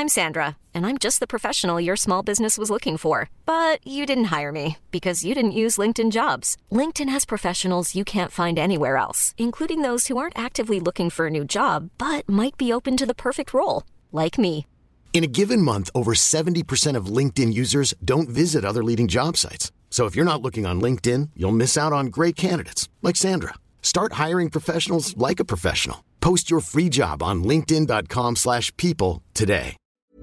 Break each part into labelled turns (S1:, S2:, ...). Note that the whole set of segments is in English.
S1: I'm Sandra, and I'm just the professional your small business was looking for. But you didn't hire me because you didn't use LinkedIn Jobs. LinkedIn has professionals you can't find anywhere else, including those who aren't actively looking for a new job, but might be open to the perfect role, like me.
S2: In a given month, over 70% of LinkedIn users don't visit other leading job sites. So if you're not looking on LinkedIn, you'll miss out on great candidates like Sandra. Start hiring professionals like a professional. Post your free job on linkedin.com/people today.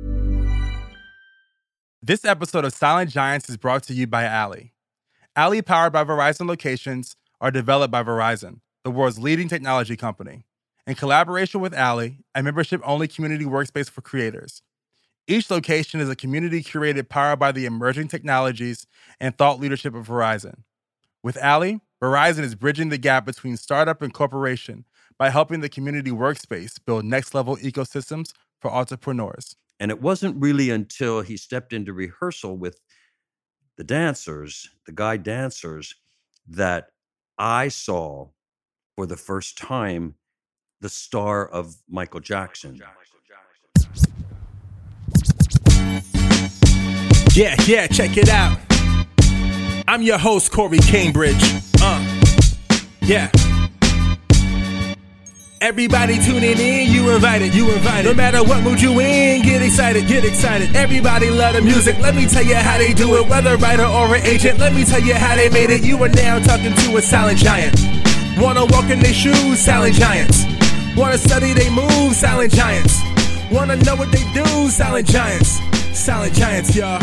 S3: This episode of Silent Giants is brought to you by Ally. Ally, powered by Verizon locations, are developed by Verizon, the world's leading technology company. In collaboration with Ally, a membership-only community workspace for creators. Each location is a community curated powered by the emerging technologies and thought leadership of Verizon. With Ally, Verizon is bridging the gap between startup and corporation by helping the community workspace build next-level ecosystems for entrepreneurs.
S4: And it wasn't really until he stepped into rehearsal with the dancers, the guy dancers, that I saw for the first time the star of Michael Jackson.
S5: Yeah, check it out. I'm your host, Corey Cambridge. Yeah. Everybody tuning in, you invited. No matter what mood you in, get excited. Everybody love the music, let me tell you how they do it. Whether writer or an agent, let me tell you how they made it. You are now talking to a silent giant. Wanna walk in their shoes, silent giants. Wanna study they moves, silent giants. Wanna know what they do, silent giants. Silent giants, y'all.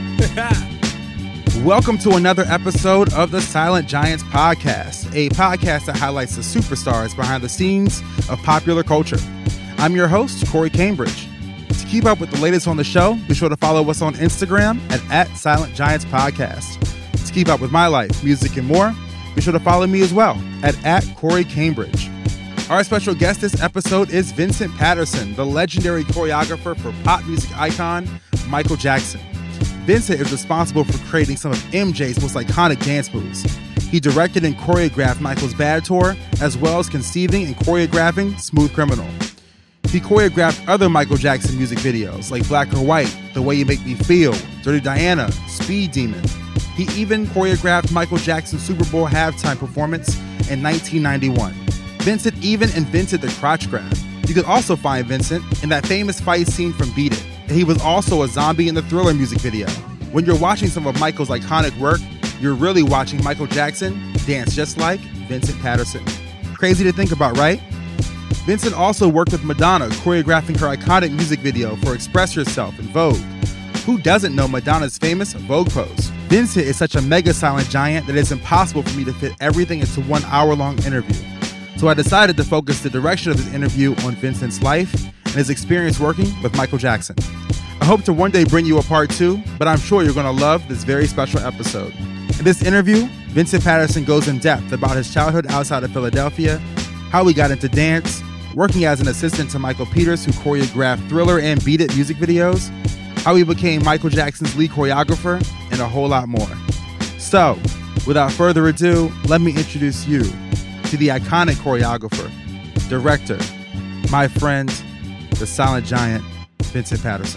S3: Welcome to another episode of the Silent Giants podcast, a podcast that highlights the superstars behind the scenes of popular culture. I'm your host, Corey Cambridge. To keep up with the latest on the show, be sure to follow us on Instagram at Silent Giants Podcast. To keep up with my life, music, and more, be sure to follow me as well at Corey Cambridge. Our special guest this episode is Vincent Paterson, the legendary choreographer for pop music icon Michael Jackson. Vincent is responsible for creating some of MJ's most iconic dance moves. He directed and choreographed Michael's Bad Tour, as well as conceiving and choreographing Smooth Criminal. He choreographed other Michael Jackson music videos like Black or White, The Way You Make Me Feel, Dirty Diana, Speed Demon. He even choreographed Michael Jackson's Super Bowl halftime performance in 1991. Vincent even invented the crotch grab. You could also find Vincent in that famous fight scene from Beat It. He was also a zombie in the Thriller music video. When you're watching some of Michael's iconic work, you're really watching Michael Jackson dance just like Vincent Paterson. Crazy to think about, right? Vincent also worked with Madonna, choreographing her iconic music video for Express Yourself in Vogue. Who doesn't know Madonna's famous Vogue pose? Vincent is such a mega silent giant that it's impossible for me to fit everything into 1 hour-long interview. So I decided to focus the direction of this interview on Vincent's life and his experience working with Michael Jackson. I hope to one day bring you a part 2, but I'm sure you're going to love this very special episode. In this interview, Vincent Paterson goes in depth about his childhood outside of Philadelphia, how he got into dance, working as an assistant to Michael Peters, who choreographed Thriller and Beat It music videos, how he became Michael Jackson's lead choreographer, and a whole lot more. So, without further ado, let me introduce you to the iconic choreographer, director, my friend, the silent giant, Vincent Paterson.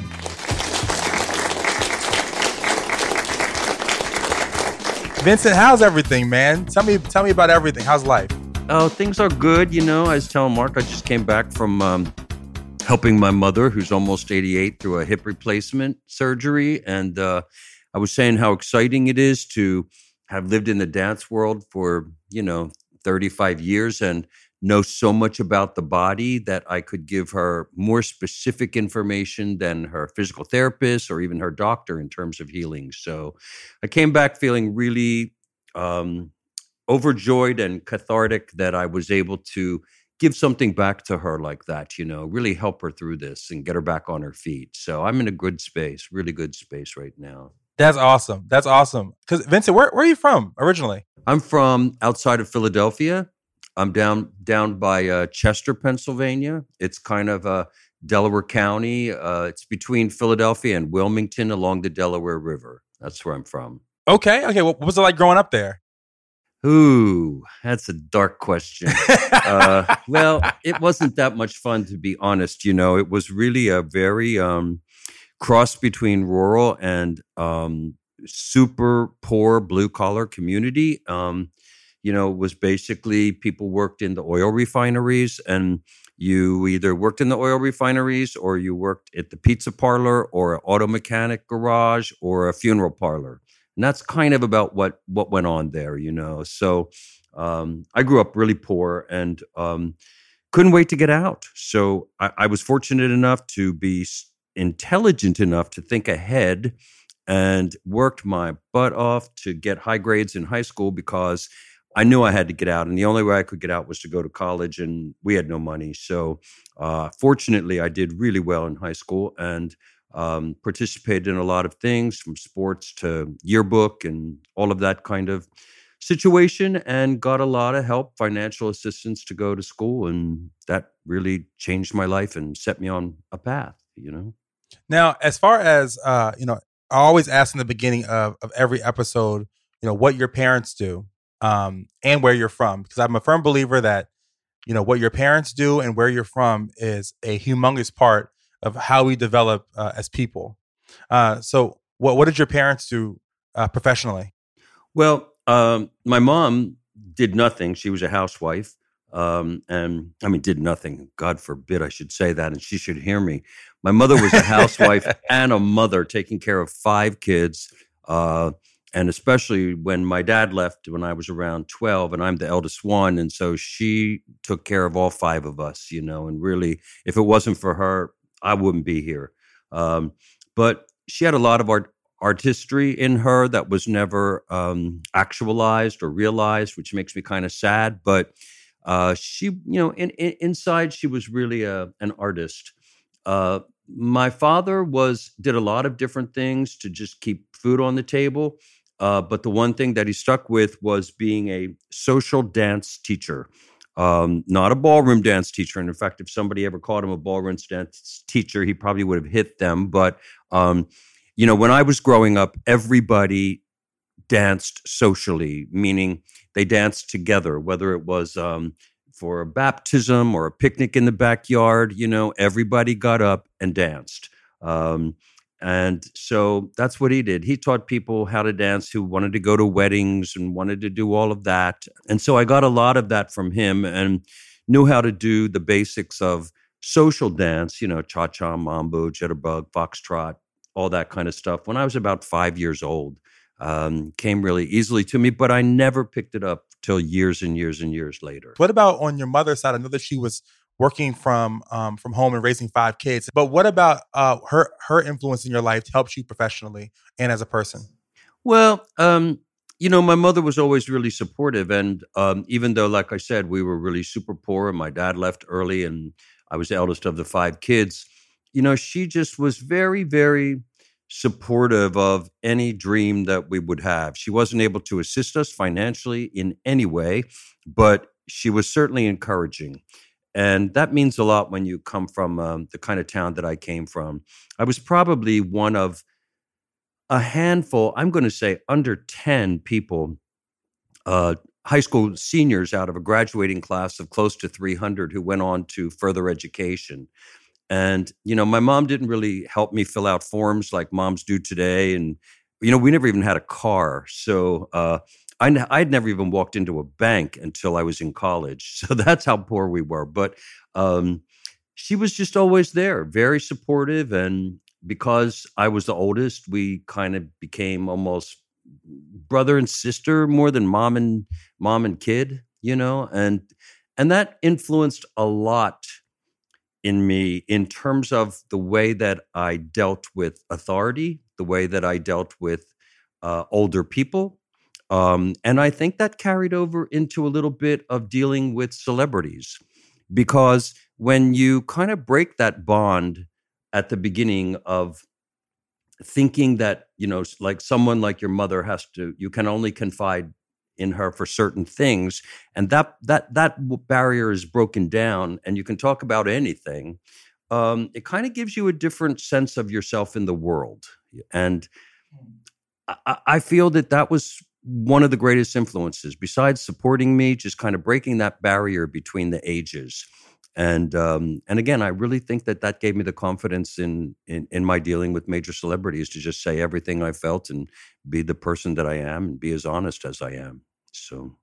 S3: Vincent, how's everything, man? Tell me about everything. How's life?
S4: Oh, things are good. You know, I was telling Mark, I just came back from helping my mother, who's almost 88, through a hip replacement surgery. And I was saying how exciting it is to have lived in the dance world for, 35 years and know so much about the body that I could give her more specific information than her physical therapist or even her doctor in terms of healing. So I came back feeling really overjoyed and cathartic that I was able to give something back to her like that, really help her through this and get her back on her feet. So I'm in a good space, really good space right now.
S3: That's awesome. Because Vincent, where are you from originally?
S4: I'm from outside of Philadelphia. I'm down by Chester, Pennsylvania. It's kind of Delaware County. It's between Philadelphia and Wilmington along the Delaware River. That's where I'm from.
S3: Okay. What was it like growing up there?
S4: Ooh, that's a dark question. Well, it wasn't that much fun, to be honest. It was really a very cross between rural and super poor blue collar community. It was basically people worked in the oil refineries, and you either worked in the oil refineries or you worked at the pizza parlor or an auto mechanic garage or a funeral parlor. And that's kind of about what went on there, So I grew up really poor and couldn't wait to get out. So I was fortunate enough to be intelligent enough to think ahead and worked my butt off to get high grades in high school because I knew I had to get out. And the only way I could get out was to go to college, and we had no money. So fortunately, I did really well in high school and participated in a lot of things, from sports to yearbook and all of that kind of situation, and got a lot of help, financial assistance to go to school. And that really changed my life and set me on a path,
S3: Now, as far as, I always ask in the beginning of every episode, what your parents do and where you're from, because I'm a firm believer that, what your parents do and where you're from is a humongous part of how we develop as people. So what did your parents do professionally?
S4: Well, my mom did nothing. She was a housewife. Did nothing. God forbid I should say that, and she should hear me. My mother was a housewife and a mother, taking care of 5 kids. And especially when my dad left when I was around 12, and I'm the eldest one. And so she took care of all 5 of us, and really, if it wasn't for her, I wouldn't be here. But she had a lot of artistry in her that was never actualized or realized, which makes me kind of sad. But she, inside, she was really an artist. My father did a lot of different things to just keep food on the table. But the one thing that he stuck with was being a social dance teacher. Not a ballroom dance teacher. And in fact, if somebody ever called him a ballroom dance teacher, he probably would have hit them. But, when I was growing up, everybody danced socially, meaning they danced together, whether it was for a baptism or a picnic in the backyard, everybody got up and danced. And so that's what he did. He taught people how to dance who wanted to go to weddings and wanted to do all of that. And so I got a lot of that from him and knew how to do the basics of social dance, cha-cha, mambo, jitterbug, foxtrot, all that kind of stuff. When I was about 5 years old, came really easily to me, but I never picked it up till years and years and years later.
S3: What about on your mother's side? I know that she was working from home and raising 5 kids. But what about her influence in your life helps you professionally and as a person?
S4: Well, my mother was always really supportive. And even though, like I said, we were really super poor and my dad left early and I was the eldest of the 5 kids, she just was very, very supportive of any dream that we would have. She wasn't able to assist us financially in any way, but she was certainly encouraging. And that means a lot when you come from the kind of town that I came from. I was probably one of a handful, I'm going to say under 10 people, high school seniors out of a graduating class of close to 300 who went on to further education. And, my mom didn't really help me fill out forms like moms do today. And, we never even had a car. So I'd never even walked into a bank until I was in college. So that's how poor we were. But she was just always there, very supportive. And because I was the oldest, we kind of became almost brother and sister more than mom and kid, and that influenced a lot in me in terms of the way that I dealt with authority, the way that I dealt with older people. And I think that carried over into a little bit of dealing with celebrities, because when you kind of break that bond at the beginning of thinking that, like someone like your mother you can only confide in her for certain things, and that barrier is broken down and you can talk about anything, it kind of gives you a different sense of yourself in the world. And I feel that was one of the greatest influences, besides supporting me, just kind of breaking that barrier between the ages. And again, I really think that gave me the confidence in my dealing with major celebrities to just say everything I felt and be the person that I am and be as honest as I am. So,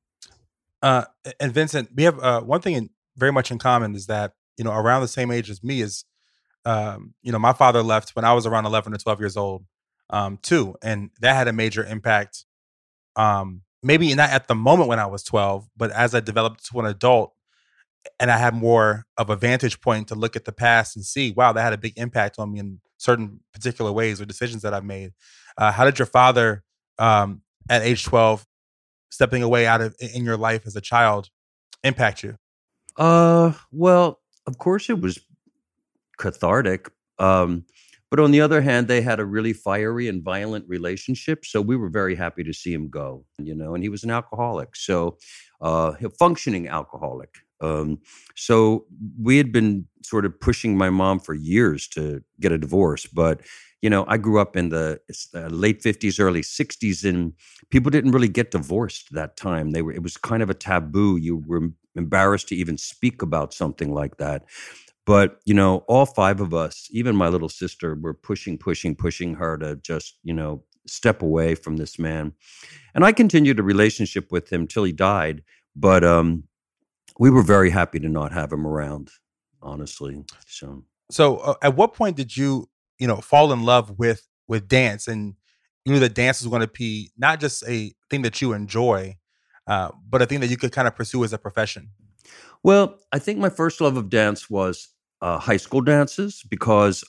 S3: and Vincent, we have one thing very much in common is that, around the same age as me is, my father left when I was around 11 or 12 years old, too. And that had a major impact. Maybe not at the moment when I was 12, but as I developed to an adult and I had more of a vantage point to look at the past and see, wow, that had a big impact on me in certain particular ways or decisions that I've made. How did your father, at age 12, stepping away in your life as a child, impact you?
S4: Well, of course it was cathartic. But on the other hand, they had a really fiery and violent relationship. So we were very happy to see him go, and he was an alcoholic. So a functioning alcoholic. So we had been sort of pushing my mom for years to get a divorce. But, I grew up in the late 50s, early 60s, and people didn't really get divorced that time. It was kind of a taboo. You were embarrassed to even speak about something like that. But, all five of us, even my little sister, were pushing her to just, step away from this man. And I continued a relationship with him till he died. But we were very happy to not have him around, honestly.
S3: So at what point did you, fall in love with dance, and you knew that dance was going to be not just a thing that you enjoy, but a thing that you could kind of pursue as a profession?
S4: Well, I think my first love of dance was high school dances because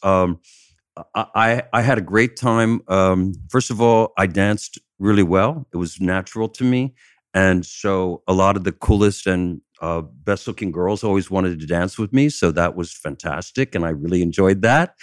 S4: I had a great time. First of all, I danced really well. It was natural to me. And so a lot of the coolest and best looking girls always wanted to dance with me. So that was fantastic. And I really enjoyed that.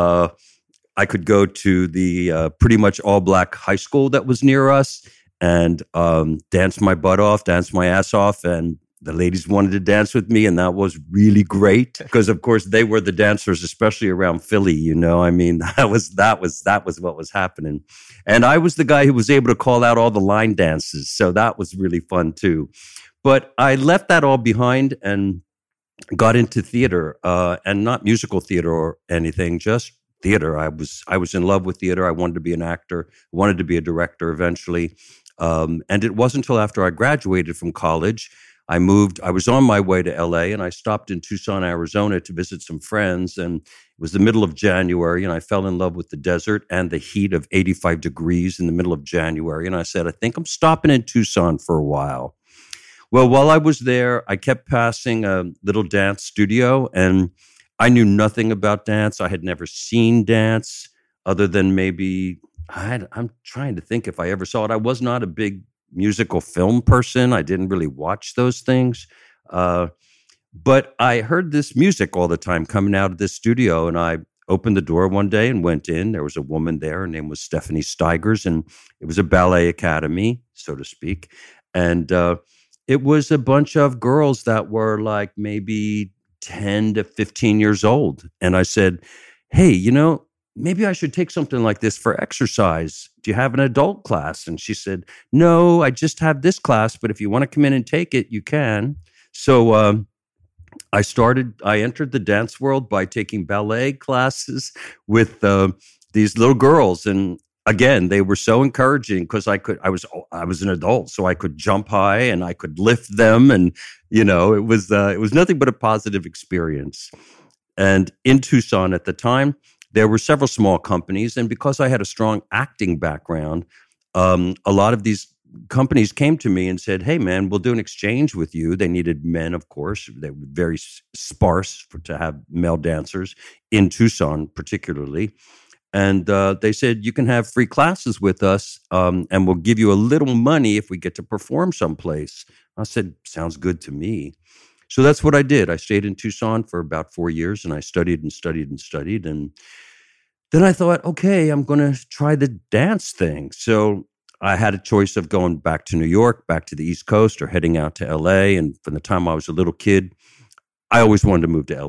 S4: I could go to the pretty much all black high school that was near us and dance my butt off, dance my ass off. And the ladies wanted to dance with me. And that was really great because, of course, they were the dancers, especially around Philly. I mean, that was what was happening. And I was the guy who was able to call out all the line dances. So that was really fun, too. But I left that all behind and got into theater, and not musical theater or anything, just theater. I was in love with theater. I wanted to be an actor, wanted to be a director eventually. And it wasn't until after I graduated from college, I was on my way to LA and I stopped in Tucson, Arizona to visit some friends. And it was the middle of January and I fell in love with the desert and the heat of 85 degrees in the middle of January. And I said, I think I'm stopping in Tucson for a while. Well, while I was there, I kept passing a little dance studio and I knew nothing about dance. I had never seen dance other than maybe, I'm trying to think if I ever saw it. I was not a big musical film person. I didn't really watch those things. But I heard this music all the time coming out of this studio, and I opened the door one day and went in. There was a woman there. Her name was Stephanie Steigers, and it was a ballet academy, so to speak. And it was a bunch of girls that were like maybe 10 to 15 years old. And I said, hey, maybe I should take something like this for exercise. Do you have an adult class? And she said, no, I just have this class, but if you want to come in and take it, you can. So I entered the dance world by taking ballet classes with these little girls. And again, they were so encouraging because I was an adult, so I could jump high and I could lift them. And, it was nothing but a positive experience. And in Tucson at the time, there were several small companies, and because I had a strong acting background, a lot of these companies came to me and said, hey, man, we'll do an exchange with you. They needed men, of course. They were very sparse to have male dancers in Tucson particularly. And they said, you can have free classes with us, and we'll give you a little money if we get to perform someplace. I said, sounds good to me. So that's what I did. I stayed in Tucson for about 4 years, and I studied and studied and studied. And then I thought, okay, I'm going to try the dance thing. So I had a choice of going back to New York, back to the East Coast, or heading out to LA. And from the time I was a little kid, I always wanted to move to LA.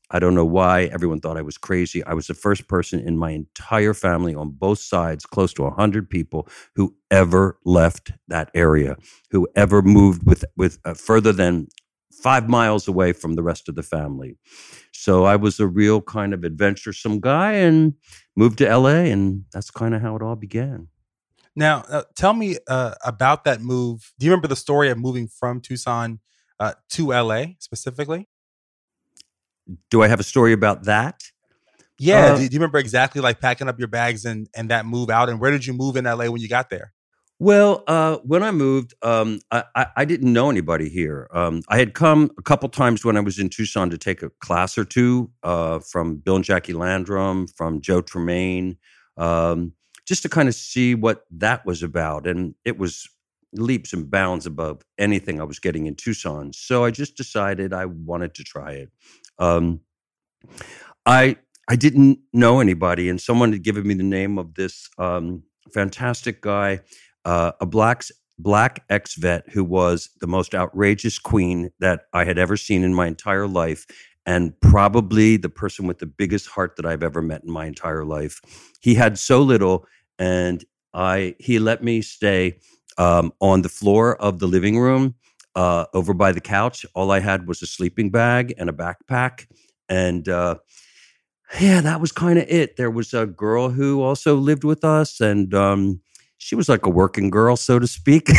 S4: I don't know why everyone thought I was crazy. I was the first person in my entire family on both sides, close to 100 people, who ever left that area, who ever moved with further than 5 miles away from the rest of the family. So I was a real kind of adventuresome guy and moved to LA, and that's kind of how it all began.
S3: Now, tell me about that move. Do you remember the story of moving from Tucson to LA specifically?
S4: Do I have a story about that?
S3: Yeah. Do you remember exactly like packing up your bags and that move out? And where did you move in LA when you got there?
S4: Well, when I moved, I didn't know anybody here. I had come a couple times when I was in Tucson to take a class or two from Bill and Jackie Landrum, from Joe Tremaine, just to kind of see what that was about. And it was leaps and bounds above anything I was getting in Tucson. So I just decided I wanted to try it. I didn't know anybody, and someone had given me the name of this fantastic guy, a black ex-vet who was the most outrageous queen that I had ever seen in my entire life, and probably the person with the biggest heart that I've ever met in my entire life. He had so little, and he let me stay on the floor of the living room over by the couch. All I had was a sleeping bag and a backpack, and yeah, that was kind of it. There was a girl who also lived with us, and she was like a working girl, so to speak.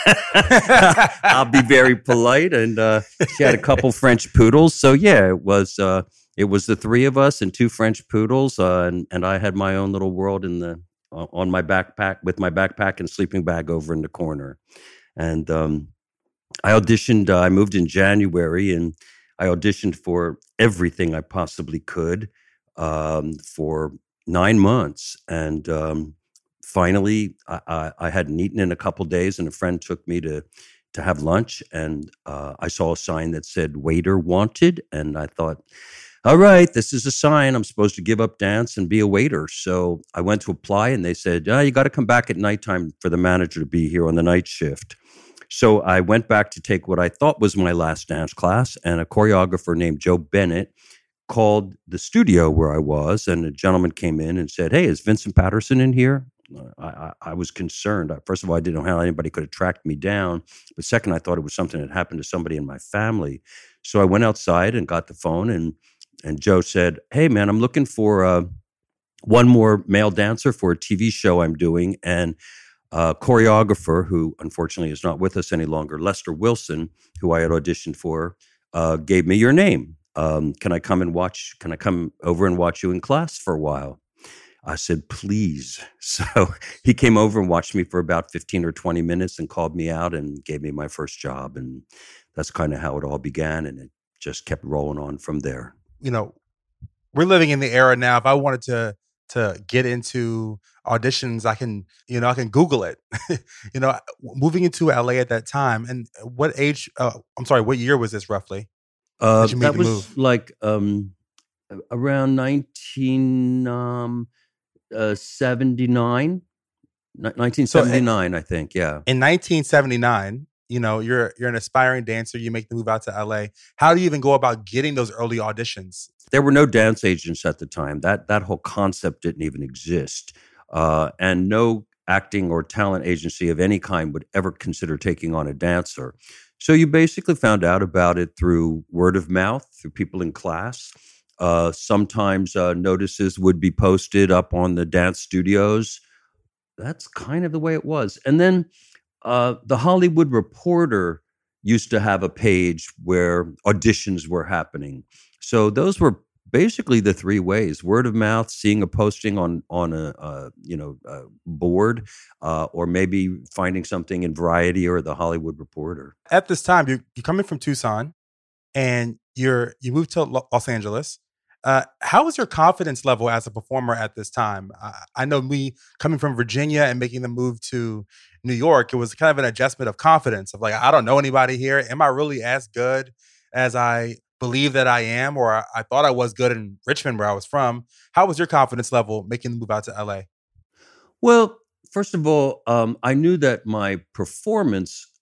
S4: I'll be very polite. And she had a couple French poodles. So yeah, it was the three of us and two French poodles, and I had my own little world on my backpack with my backpack and sleeping bag over in the corner. And I auditioned. I moved in January, and I auditioned for everything I possibly could for 9 months. And finally, I hadn't eaten in a couple days, and a friend took me to have lunch, and I saw a sign that said "Waiter Wanted," and I thought, all right, this is a sign. I'm supposed to give up dance and be a waiter. So I went to apply, and they said, you got to come back at nighttime for the manager to be here on the night shift. So I went back to take what I thought was my last dance class, and a choreographer named Joe Bennett called the studio where I was, and a gentleman came in and said, hey, is Vincent Patterson in here? I was concerned. First of all, I didn't know how anybody could have tracked me down. But second, I thought it was something that happened to somebody in my family. So I went outside and got the phone, and Joe said, hey, man, I'm looking for one more male dancer for a TV show I'm doing. And a choreographer, who unfortunately is not with us any longer, Lester Wilson, who I had auditioned for, gave me your name. Can I come over and watch you in class for a while? I said, please. So he came over and watched me for about 15 or 20 minutes and called me out and gave me my first job. And that's kind of how it all began. And it just kept rolling on from there.
S3: You know, we're living in the era now. If I wanted to get into auditions, I can Google it. Moving into LA at that time. And what age, what year was this roughly?
S4: That was like around 1979, I think. Yeah.
S3: In 1979, you're an aspiring dancer. You make the move out to LA. How do you even go about getting those early auditions?
S4: There were no dance agents at the time. That whole concept didn't even exist. And no acting or talent agency of any kind would ever consider taking on a dancer. So you basically found out about it through word of mouth, through people in class. Sometimes notices would be posted up on the dance studios. That's kind of the way it was. And then the Hollywood Reporter used to have a page where auditions were happening. So those were basically the three ways: word of mouth, seeing a posting on a board, or maybe finding something in Variety or the Hollywood Reporter.
S3: At this time, you're coming from Tucson, and you moved to Los Angeles. How was your confidence level as a performer at this time? I know me coming from Virginia and making the move to New York, it was kind of an adjustment of confidence of like, I don't know anybody here. Am I really as good as I believe that I am, or I thought I was good in Richmond, where I was from? How was your confidence level making the move out to LA?
S4: Well, first of all, I knew that my performance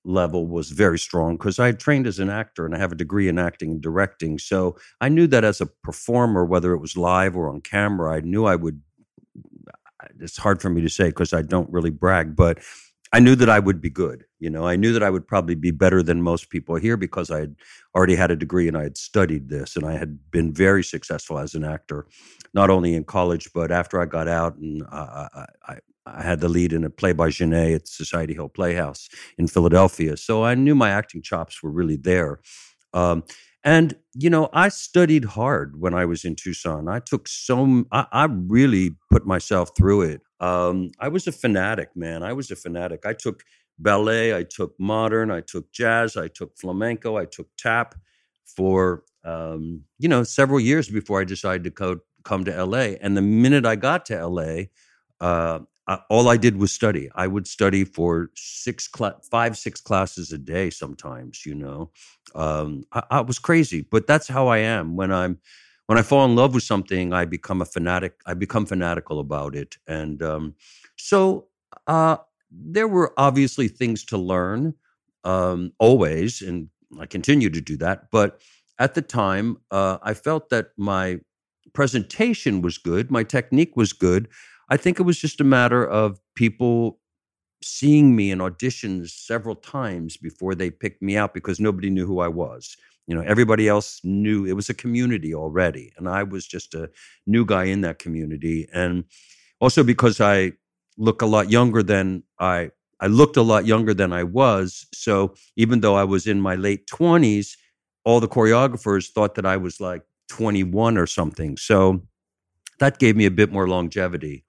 S4: level was very strong because I had trained as an actor and I have a degree in acting and directing. So I knew that as a performer, whether it was live or on camera, I knew I would. It's hard for me to say because I don't really brag, but I knew that I would be good. I knew that I would probably be better than most people here because I had already had a degree and I had studied this, and I had been very successful as an actor, not only in college, but after I got out, and I had the lead in a play by Genet at Society Hill Playhouse in Philadelphia. So I knew my acting chops were really there. And I studied hard when I was in Tucson. I really put myself through it. I was a fanatic, man. I took ballet, I took modern, I took jazz, I took flamenco, I took tap for, several years before I decided to come to LA. And the minute I got to LA, all I did was study. I would study for 5-6 classes a day sometimes, I was crazy, but that's how I am. When I fall in love with something, I become a fanatic. I become fanatical about it. And so there were obviously things to learn always, and I continue to do that. But at the time, I felt that my presentation was good. My technique was good. I think it was just a matter of people seeing me in auditions several times before they picked me out because nobody knew who I was. Everybody else knew. It was a community already, and I was just a new guy in that community. And also because I look a lot younger than I looked a lot younger than I was. So even though I was in my late 20s, all the choreographers thought that I was like 21 or something. So that gave me a bit more longevity.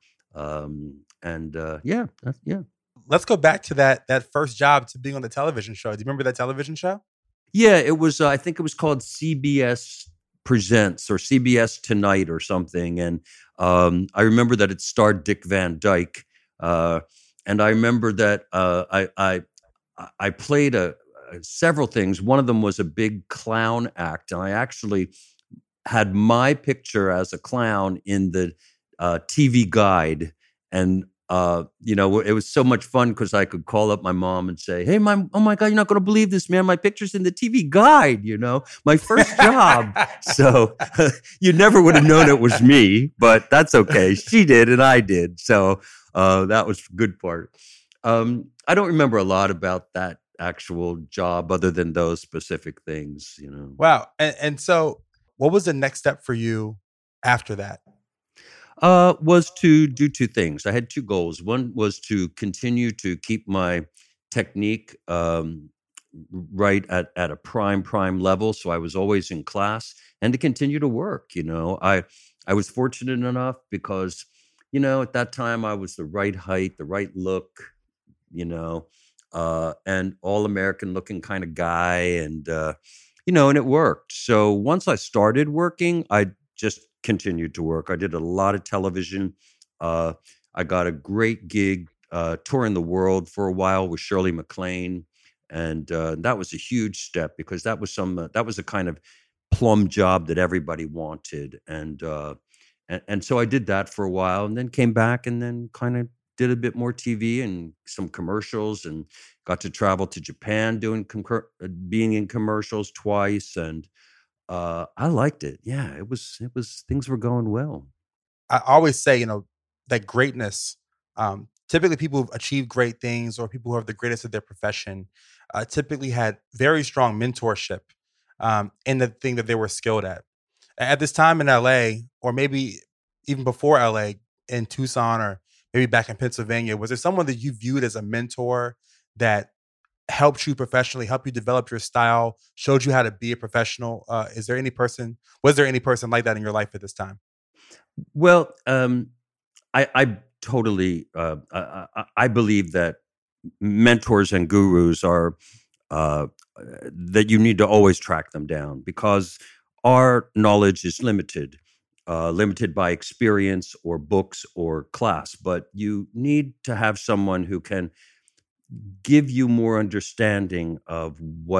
S4: Yeah.
S3: Let's go back to that first job, to being on the television show. Do you remember that television show?
S4: Yeah, it was. I think it was called CBS Presents or CBS Tonight or something. And I remember that it starred Dick Van Dyke. And I remember that I played several things. One of them was a big clown act, and I actually had my picture as a clown in the TV guide. And it was so much fun because I could call up my mom and say, "Hey, Mom, oh my God, you're not going to believe this, man. My picture's in the TV guide, my first job." So you never would have known it was me, but that's okay. She did and I did. So that was the good part. I don't remember a lot about that actual job other than those specific things,
S3: Wow. And so what was the next step for you after that?
S4: Was to do two things. I had two goals. One was to continue to keep my technique right at a prime level, so I was always in class, and to continue to work. I was fortunate enough because at that time I was the right height, the right look, and all American looking kind of guy, and and it worked. So once I started working, I just continued to work. I did a lot of television. I got a great gig touring the world for a while with Shirley MacLaine, and that was a huge step because that was a kind of plum job that everybody wanted, and so I did that for a while, and then came back, and then kind of did a bit more TV and some commercials, and got to travel to Japan being in commercials twice, and I liked it. Yeah, it was things were going well.
S3: I always say, that greatness, typically people who've achieved great things or people who are the greatest at their profession, typically had very strong mentorship in the thing that they were skilled at. At this time in LA, or maybe even before LA, in Tucson, or maybe back in Pennsylvania, was there someone that you viewed as a mentor that helped you professionally, helped you develop your style, showed you how to be a professional? Was there any person like that in your life at this time?
S4: Well, I totally, I believe that mentors and gurus are, that you need to always track them down because our knowledge is limited by experience or books or class, but you need to have someone who can give you more understanding of what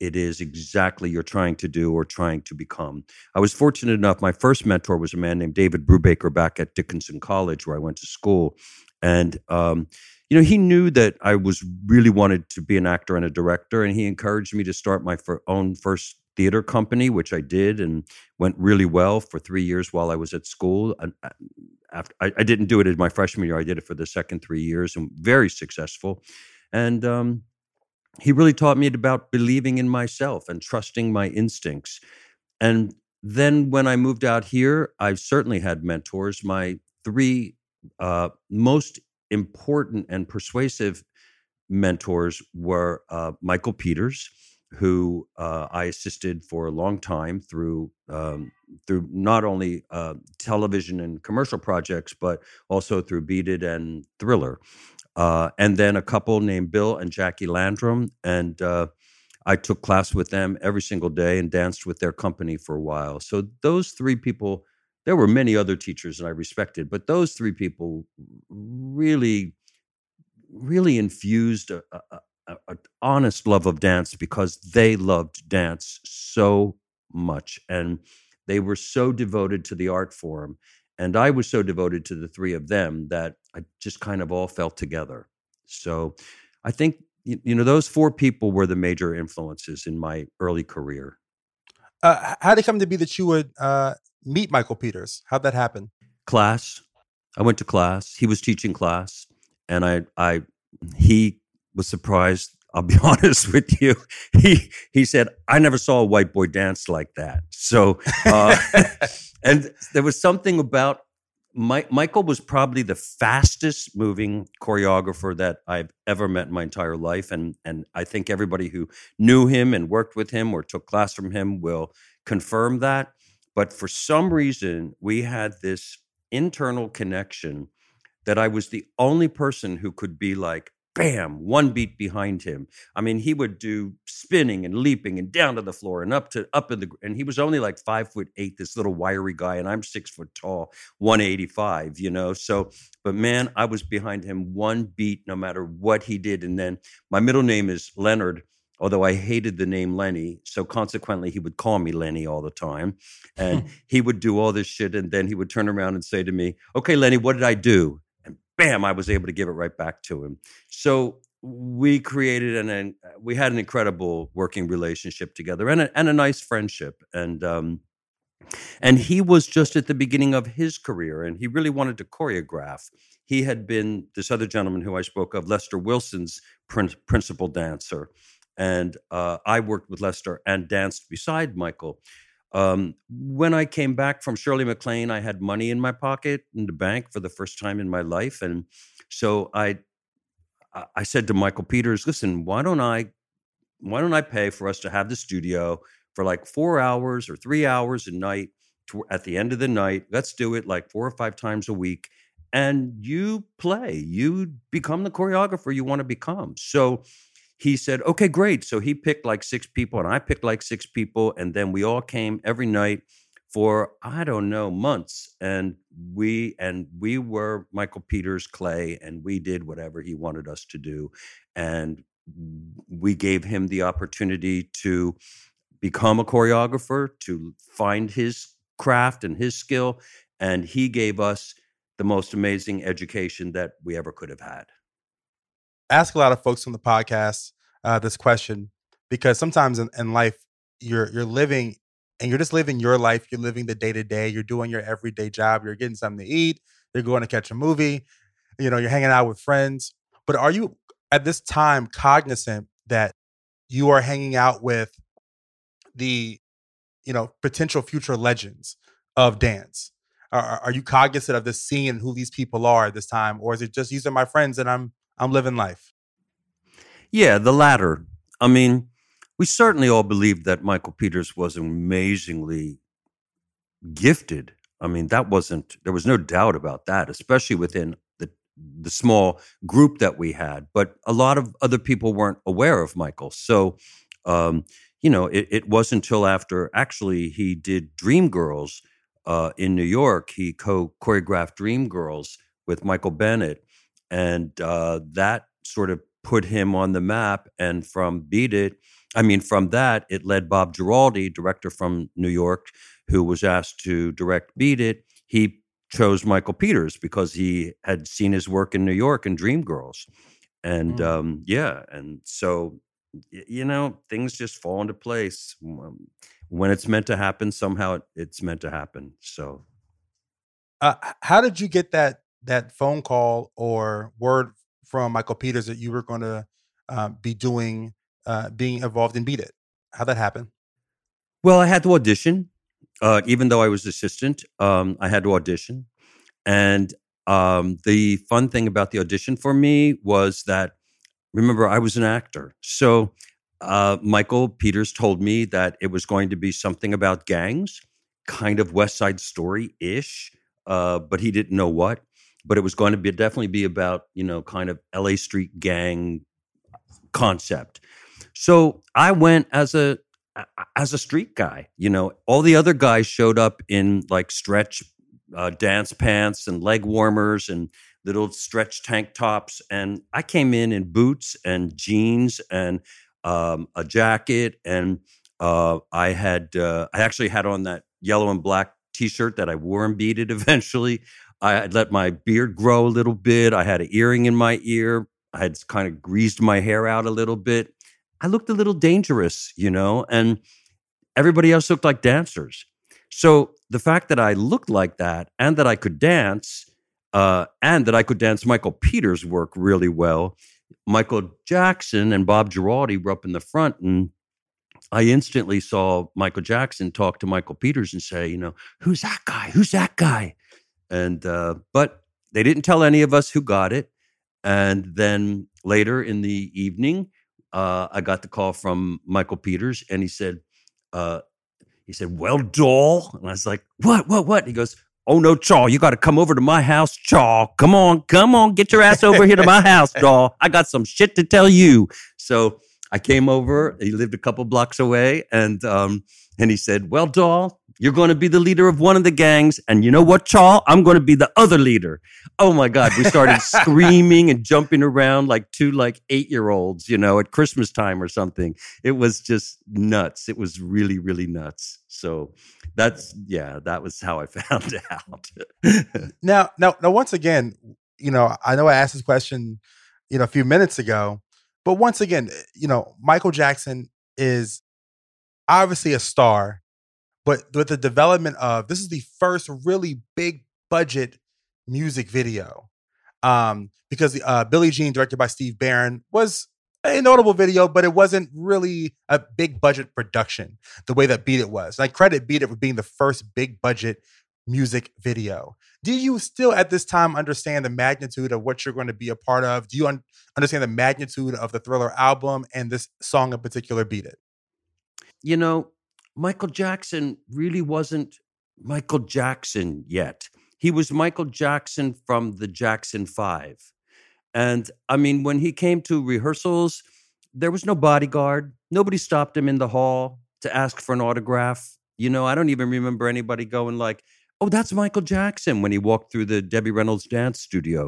S4: it is exactly you're trying to do or trying to become. I was fortunate enough, my first mentor was a man named David Brubaker back at Dickinson College, where I went to school. And, he knew that I was really wanted to be an actor and a director, and he encouraged me to start my own first theater company, which I did, and went really well for 3 years while I was at school. And I didn't do it in my freshman year. I did it for the second 3 years, and very successful. And he really taught me about believing in myself and trusting my instincts. And then when I moved out here, I certainly had mentors. My three most important and persuasive mentors were Michael Peters, who I assisted for a long time through not only television and commercial projects, but also through Beat It and Thriller. And then a couple named Bill and Jackie Landrum. And I took class with them every single day and danced with their company for a while. So those three people, there were many other teachers that I respected, but those three people really, really infused an honest love of dance, because they loved dance so much. And they were so devoted to the art form. And I was so devoted to the three of them that I just kind of all fell together. So I think, those four people were the major influences in my early career.
S3: How did it come to be that you would meet Michael Peters? How'd that happen?
S4: Class. I went to class. He was teaching class. And he was surprised. I'll be honest with you. He said, I never saw a white boy dance like that. So, and there was something about Michael was probably the fastest moving choreographer that I've ever met in my entire life. And I think everybody who knew him and worked with him or took class from him will confirm that. But for some reason, we had this internal connection that I was the only person who could be like, bam, one beat behind him. I mean, he would do spinning and leaping and down to the floor and and he was only like 5'8", this little wiry guy, and I'm 6 foot tall, 185, So, but man, I was behind him one beat no matter what he did. And then my middle name is Leonard, although I hated the name Lenny. So consequently, he would call me Lenny all the time. And he would do all this shit. And then he would turn around and say to me, okay, Lenny, what did I do? Bam, I was able to give it right back to him. So we created we had an incredible working relationship together and a nice friendship. And he was just at the beginning of his career, and he really wanted to choreograph. He had been this other gentleman who I spoke of, Lester Wilson's principal dancer. And I worked with Lester and danced beside Michael. When I came back from Shirley MacLaine, I had money in my pocket in the bank for the first time in my life. And so I said to Michael Peters, listen, why don't I pay for us to have the studio for like 4 hours or 3 hours a night at the end of the night? Let's do it like 4 or 5 times a week. And you become the choreographer you want to become. So he said, okay, great. So he picked like 6 people and I picked like 6 people. And then we all came every night for, I don't know, months. And we were Michael Peters' clay, and we did whatever he wanted us to do. And we gave him the opportunity to become a choreographer, to find his craft and his skill. And he gave us the most amazing education that we ever could have had.
S3: Ask a lot of folks on the podcast this question, because sometimes in life you're living and you're just living your life. You're living the day to day. You're doing your everyday job. You're getting something to eat. You're going to catch a movie. You're hanging out with friends. But are you at this time cognizant that you are hanging out with the potential future legends of dance? Are you cognizant of this scene and who these people are at this time, or is it just these are my friends and I'm living life?
S4: Yeah, the latter. I mean, we certainly all believed that Michael Peters was amazingly gifted. I mean, there was no doubt about that, especially within the small group that we had. But a lot of other people weren't aware of Michael. So, it wasn't until after actually he did Dreamgirls in New York. He choreographed Dreamgirls with Michael Bennett. And that sort of put him on the map. And from Beat It, from that, it led Bob Giraldi, director from New York, who was asked to direct Beat It. He chose Michael Peters because he had seen his work in New York in Dreamgirls. And and so, things just fall into place. When it's meant to happen, somehow it's meant to happen. So,
S3: how did you get that phone call or word from Michael Peters that you were going to be being involved in Beat It? How'd that happen?
S4: Well, I had to audition. Even though I was assistant, I had to audition. And the fun thing about the audition for me was that, remember, I was an actor. So Michael Peters told me that it was going to be something about gangs, kind of West Side Story-ish, but he didn't know what. But it was going to definitely be about, kind of LA street gang concept. So I went as a street guy. All the other guys showed up in like stretch dance pants and leg warmers and little stretch tank tops. And I came in boots and jeans and a jacket. And I actually had on that yellow and black t-shirt that I wore and Beat It eventually. I had let my beard grow a little bit. I had an earring in my ear. I had kind of greased my hair out a little bit. I looked a little dangerous, and everybody else looked like dancers. So the fact that I looked like that and that I could dance and that I could dance Michael Peters' work really well, Michael Jackson and Bob Giraldi were up in the front, and I instantly saw Michael Jackson talk to Michael Peters and say, who's that guy? Who's that guy? And but they didn't tell any of us who got it. And then later in the evening, I got the call from Michael Peters, and he said, "Well, doll," and I was like, "What?" He goes, "Oh no, Chaw, you got to come over to my house, Chaw. Come on, get your ass over here to my house, doll. I got some shit to tell you." So I came over. He lived a couple blocks away, and he said, "Well, doll, you're going to be the leader of one of the gangs, and you know what, Chaw? I'm going to be the other leader." Oh my God, we started screaming and jumping around like two 8-year-olds, at Christmas time or something. It was just nuts. It was really, really nuts. So that was how I found out.
S3: Now, once again, I know I asked this question, a few minutes ago, but once again, Michael Jackson is obviously a star. But with the development of, this is the first really big budget music video. Because Billie Jean, directed by Steve Barron, was a notable video, but it wasn't really a big budget production the way that Beat It was. And I credit Beat It for being the first big budget music video. Do you still at this time understand the magnitude of what you're going to be a part of? Do you understand the magnitude of the Thriller album and this song in particular, Beat It?
S4: Michael Jackson really wasn't Michael Jackson yet. He was Michael Jackson from the Jackson 5. And when he came to rehearsals, there was no bodyguard. Nobody stopped him in the hall to ask for an autograph. I don't even remember anybody going like, "Oh, that's Michael Jackson," when he walked through the Debbie Reynolds dance studio,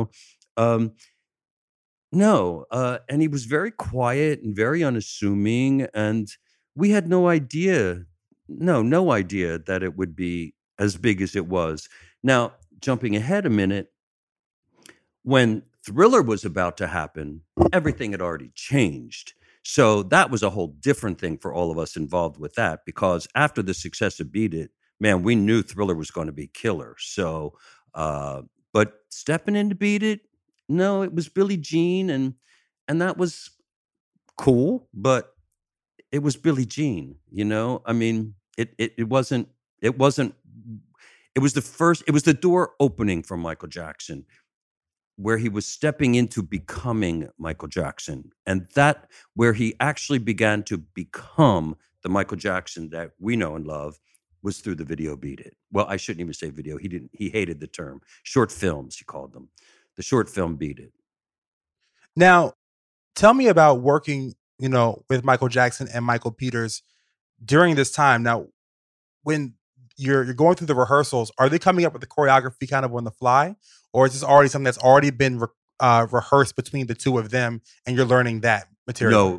S4: No. And he was very quiet and very unassuming. And we had no idea that it would be as big as it was. Now, jumping ahead a minute, when Thriller was about to happen, everything had already changed. So that was a whole different thing for all of us involved with that, because after the success of Beat It, man, we knew Thriller was going to be killer. So, but stepping into Beat It, no, it was Billie Jean, and that was cool, but it was Billie Jean, it wasn't, it was the door opening for Michael Jackson, where he was stepping into becoming Michael Jackson. And that, where he actually began to become the Michael Jackson that we know and love, was through the video Beat It. Well, I shouldn't even say video. He hated the term. Short films, he called them. The short film Beat It.
S3: Now, tell me about working with Michael Jackson and Michael Peters during this time. Now, when you're going through the rehearsals, are they coming up with the choreography kind of on the fly? Or is this already something that's already been rehearsed between the two of them and you're learning that material?
S4: No,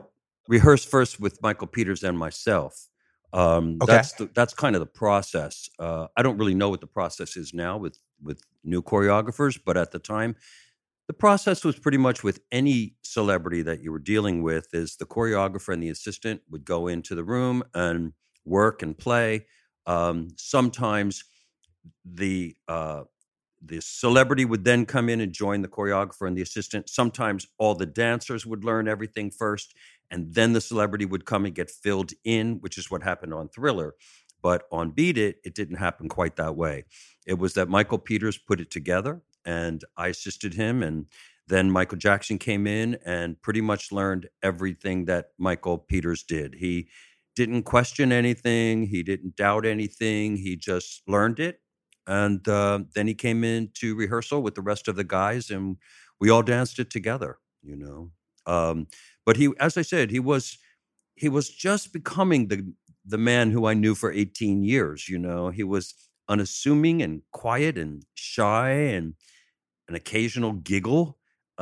S4: rehearse first with Michael Peters and myself.
S3: Okay.
S4: That's kind of the process. I don't really know what the process is now with new choreographers, but at the time, the process was pretty much with any celebrity that you were dealing with is the choreographer and the assistant would go into the room and work and play. Sometimes the celebrity would then come in and join the choreographer and the assistant. Sometimes all the dancers would learn everything first, and then the celebrity would come and get filled in, which is what happened on Thriller. But on Beat It, it didn't happen quite that way. It was that Michael Peters put it together, and I assisted him, and then Michael Jackson came in and pretty much learned everything that Michael Peters did. He didn't question anything. He didn't doubt anything. He just learned it. And then he came into rehearsal with the rest of the guys, and we all danced it together, you know. But he, as I said, he was just becoming the man who I knew for 18 years, you know. He was unassuming and quiet and shy and an occasional giggle.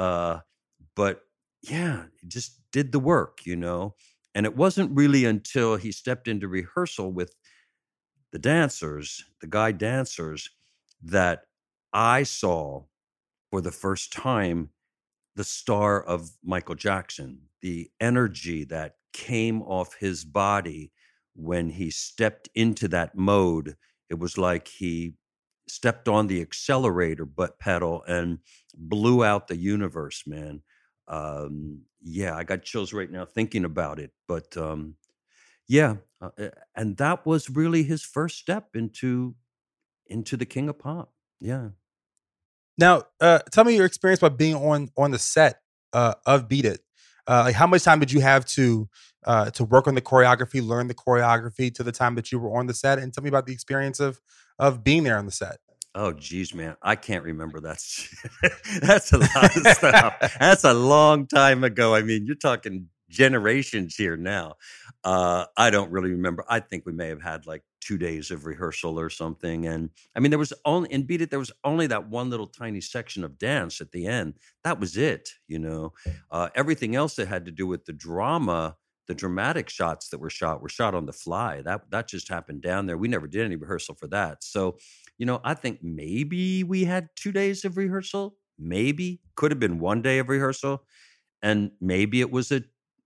S4: But yeah, he just did the work, you know. And it wasn't really until he stepped into rehearsal with the dancers, the guy dancers, that I saw for the first time the star of Michael Jackson, the energy that came off his body when he stepped into that mode. It was like he stepped on the accelerator pedal and blew out the universe, man. Yeah, I got chills right now thinking about it. But yeah, and that was really his first step into the King of Pop. Yeah.
S3: Now, tell me your experience by being on the set of Beat It. Like, how much time did you have to work on the choreography, learn the choreography to the time that you were on the set, and tell me about the experience of being there on the set.
S4: Oh, geez, man, I can't remember that. That's a lot of stuff. That's a long time ago. I mean, you're talking generations here now. I don't really remember. I think we may have had like 2 days of rehearsal or something. And I mean, there was only in Beat It, there was only that one little tiny section of dance at the end. That was it, you know. Everything else that had to do with the drama, the dramatic shots that were shot on the fly. That just happened down there. We never did any rehearsal for that. So, you know, I think maybe we had 2 days of rehearsal. Maybe could have been 1 day of rehearsal, and maybe it was a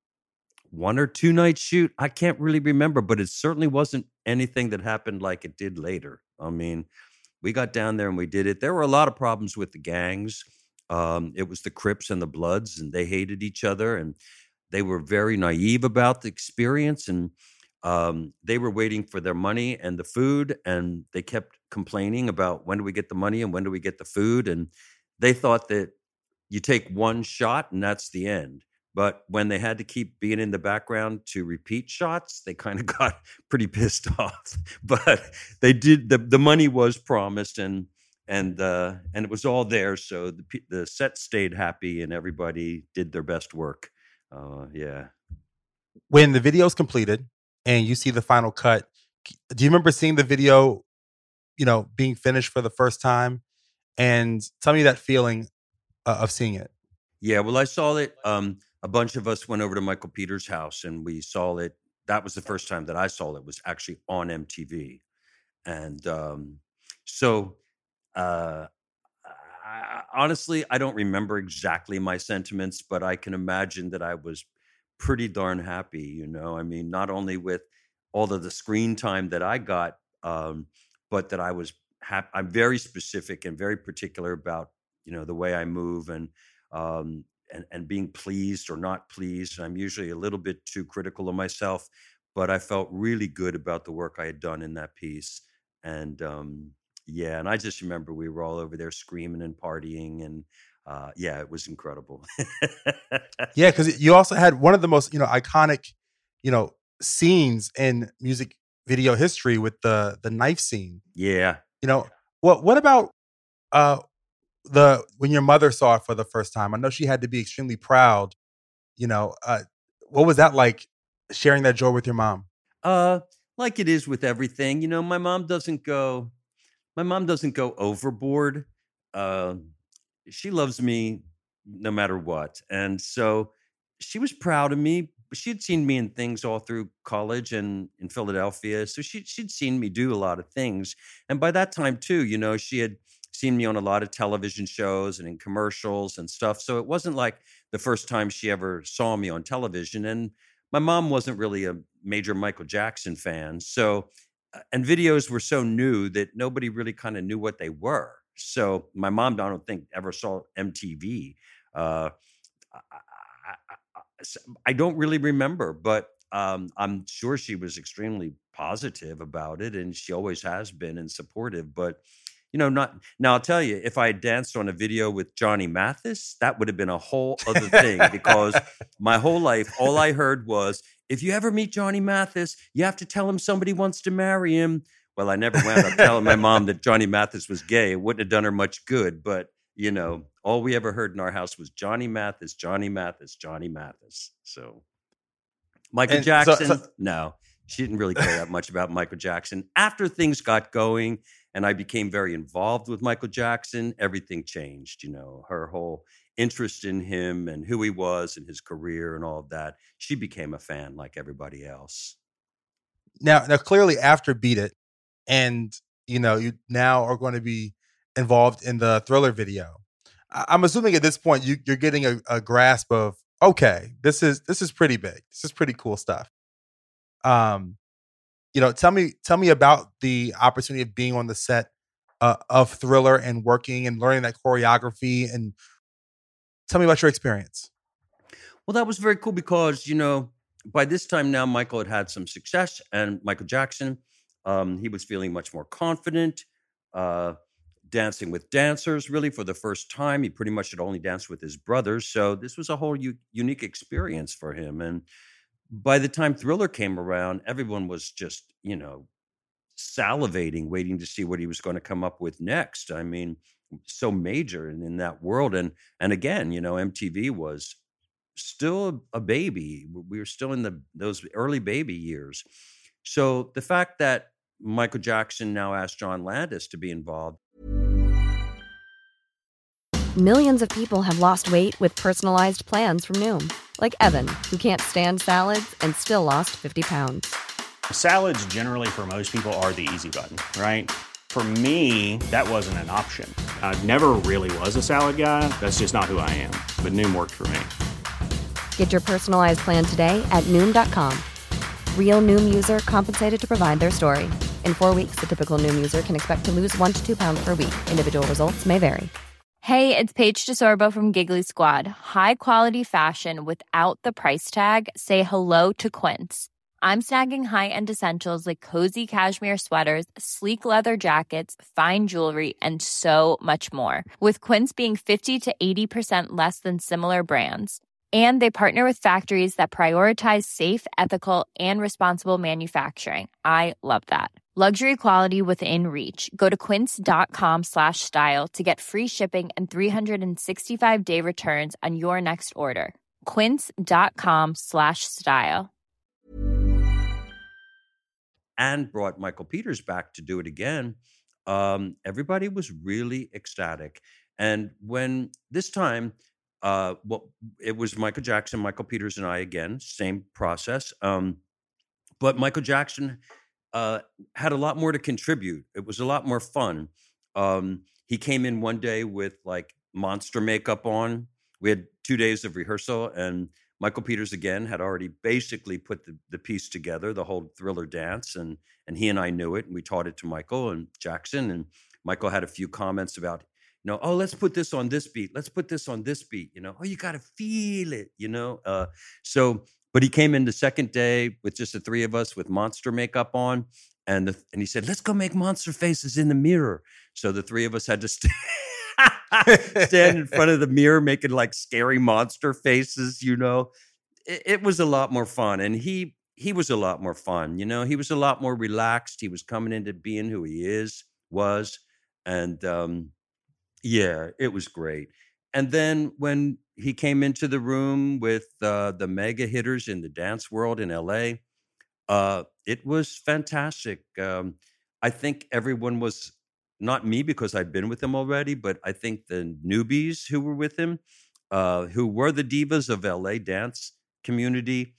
S4: 1 or 2 night shoot. I can't really remember, but it certainly wasn't anything that happened like it did later. I mean, we got down there and we did it. There were a lot of problems with the gangs. It was the Crips and the Bloods, and they hated each other, and they were very naive about the experience, and they were waiting for their money and the food, and they kept complaining about when do we get the money and when do we get the food, and they thought that you take one shot and that's the end. But when they had to keep being in the background to repeat shots, they kind of got pretty pissed off. But they did. The money was promised, and it was all there. So the set stayed happy, and everybody did their best work. Yeah.
S3: When the video is completed and you see the final cut, do you remember seeing the video, you know, being finished for the first time? And tell me that feeling of seeing it.
S4: Yeah, well, I saw it. A bunch of us went over to Michael Peters' house and we saw it. That was the first time that I saw it. Was actually on MTV. And honestly, I don't remember exactly my sentiments, but I can imagine that I was pretty darn happy, you know. I mean, not only with all of the screen time that I got, but that I was happy. I'm very specific and very particular about, you know, the way I move and being pleased or not pleased. I'm usually a little bit too critical of myself, but I felt really good about the work I had done in that piece. And yeah, and I just remember we were all over there screaming and partying, and yeah, it was incredible.
S3: Yeah, because you also had one of the most, you know, iconic, you know, scenes in music video history with the knife scene.
S4: Yeah.
S3: You know, what about when your mother saw it for the first time? I know she had to be extremely proud. You know, what was that like, sharing that joy with your mom?
S4: Like it is with everything, you know. My mom doesn't go overboard. She loves me no matter what, and so she was proud of me. she'd seen me in things all through college and in Philadelphia. So she'd seen me do a lot of things. And by that time too, she had seen me on a lot of television shows and in commercials and stuff. So it wasn't like the first time she ever saw me on television. And my mom wasn't really a major Michael Jackson fan. So, and videos were so new that nobody really kind of knew what they were. So my mom, I don't think, ever saw MTV. I don't really remember, but I'm sure she was extremely positive about it, and she always has been and supportive. But not now. I'll tell you, if I had danced on a video with Johnny Mathis, that would have been a whole other thing. Because my whole life, all I heard was, if you ever meet Johnny Mathis, you have to tell him somebody wants to marry him. Well, I never wound up telling my mom that Johnny Mathis was gay. It wouldn't have done her much good, but all we ever heard in our house was Johnny Mathis, Johnny Mathis, Johnny Mathis. So Michael Jackson, no, she didn't really care that much about Michael Jackson. After things got going and I became very involved with Michael Jackson, everything changed. Her whole interest in him and who he was and his career and all of that. She became a fan like everybody else.
S3: Now clearly after Beat It, and you now are going to be involved in the Thriller video. I'm assuming at this point you're getting a grasp of, okay, this is pretty big. This is pretty cool stuff. Tell me about the opportunity of being on the set of Thriller and working and learning that choreography, and tell me about your experience.
S4: Well, that was very cool because, by this time now, Michael had some success, and Michael Jackson, he was feeling much more confident, dancing with dancers really for the first time. He pretty much had only danced with his brothers. So this was a whole unique experience for him. And by the time Thriller came around, everyone was just, salivating, waiting to see what he was going to come up with next. I mean, so major in that world. And again, MTV was still a baby. We were still in those early baby years. So the fact that Michael Jackson now asked John Landis to be involved.
S1: Millions of people have lost weight with personalized plans from Noom. Like Evan, who can't stand salads and still lost 50 pounds.
S6: Salads generally for most people are the easy button, right? For me, that wasn't an option. I never really was a salad guy. That's just not who I am. But Noom worked for me.
S1: Get your personalized plan today at Noom.com. Real Noom user compensated to provide their story. In 4 weeks, the typical Noom user can expect to lose 1 to 2 pounds per week. Individual results may vary.
S7: Hey, it's Paige DeSorbo from Giggly Squad. High quality fashion without the price tag. Say hello to Quince. I'm snagging high-end essentials like cozy cashmere sweaters, sleek leather jackets, fine jewelry, and so much more. With Quince being 50 to 80% less than similar brands. And they partner with factories that prioritize safe, ethical, and responsible manufacturing. I love that. Luxury quality within reach. Go to quince.com/style to get free shipping and 365-day returns on your next order. Quince.com/style.
S4: And brought Michael Peters back to do it again. Everybody was really ecstatic. And when this time, it was Michael Jackson, Michael Peters, and I again, same process. But Michael Jackson had a lot more to contribute. It was a lot more fun. He came in one day with like monster makeup on. We had 2 days of rehearsal, and Michael Peters again had already basically put the piece together, the whole Thriller dance, and he and I knew it, and we taught it to Michael and Jackson, and Michael had a few comments about, oh, let's put this on this beat. Let's put this on this beat. Oh, you got to feel it, But he came in the second day with just the three of us with monster makeup on, and he said, let's go make monster faces in the mirror. So the three of us had to stand in front of the mirror making like scary monster faces. It was a lot more fun, and he was a lot more fun. He was a lot more relaxed. He was coming into being who he was, and yeah, it was great. And then when he came into the room with the mega hitters in the dance world in LA, it was fantastic. I think everyone was, not me because I'd been with him already, but I think the newbies who were with him, who were the divas of LA dance community,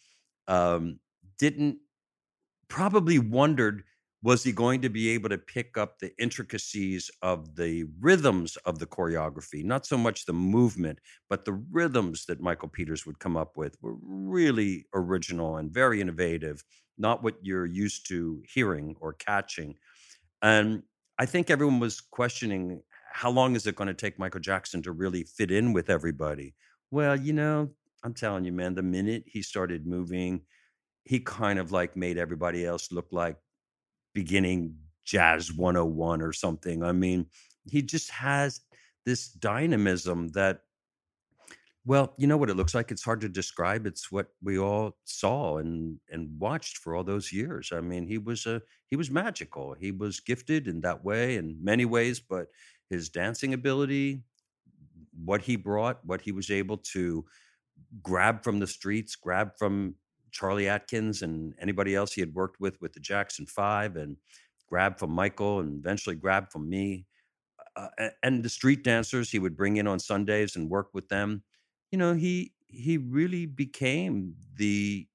S4: didn't probably wondered, was he going to be able to pick up the intricacies of the rhythms of the choreography? Not so much the movement, but the rhythms that Michael Peters would come up with were really original and very innovative, not what you're used to hearing or catching. And I think everyone was questioning, how long is it going to take Michael Jackson to really fit in with everybody? Well, I'm telling you, man, the minute he started moving, he kind of like made everybody else look like beginning Jazz 101 or something. I mean, he just has this dynamism that, well, you know what it looks like? It's hard to describe. It's what we all saw and watched for all those years. I mean, he was magical. He was gifted in that way, in many ways, but his dancing ability, what he brought, what he was able to grab from the streets, grab from Charlie Atkins and anybody else he had worked with the Jackson 5, and grab from Michael, and eventually grab from me, and the street dancers he would bring in on Sundays and work with them. He really became the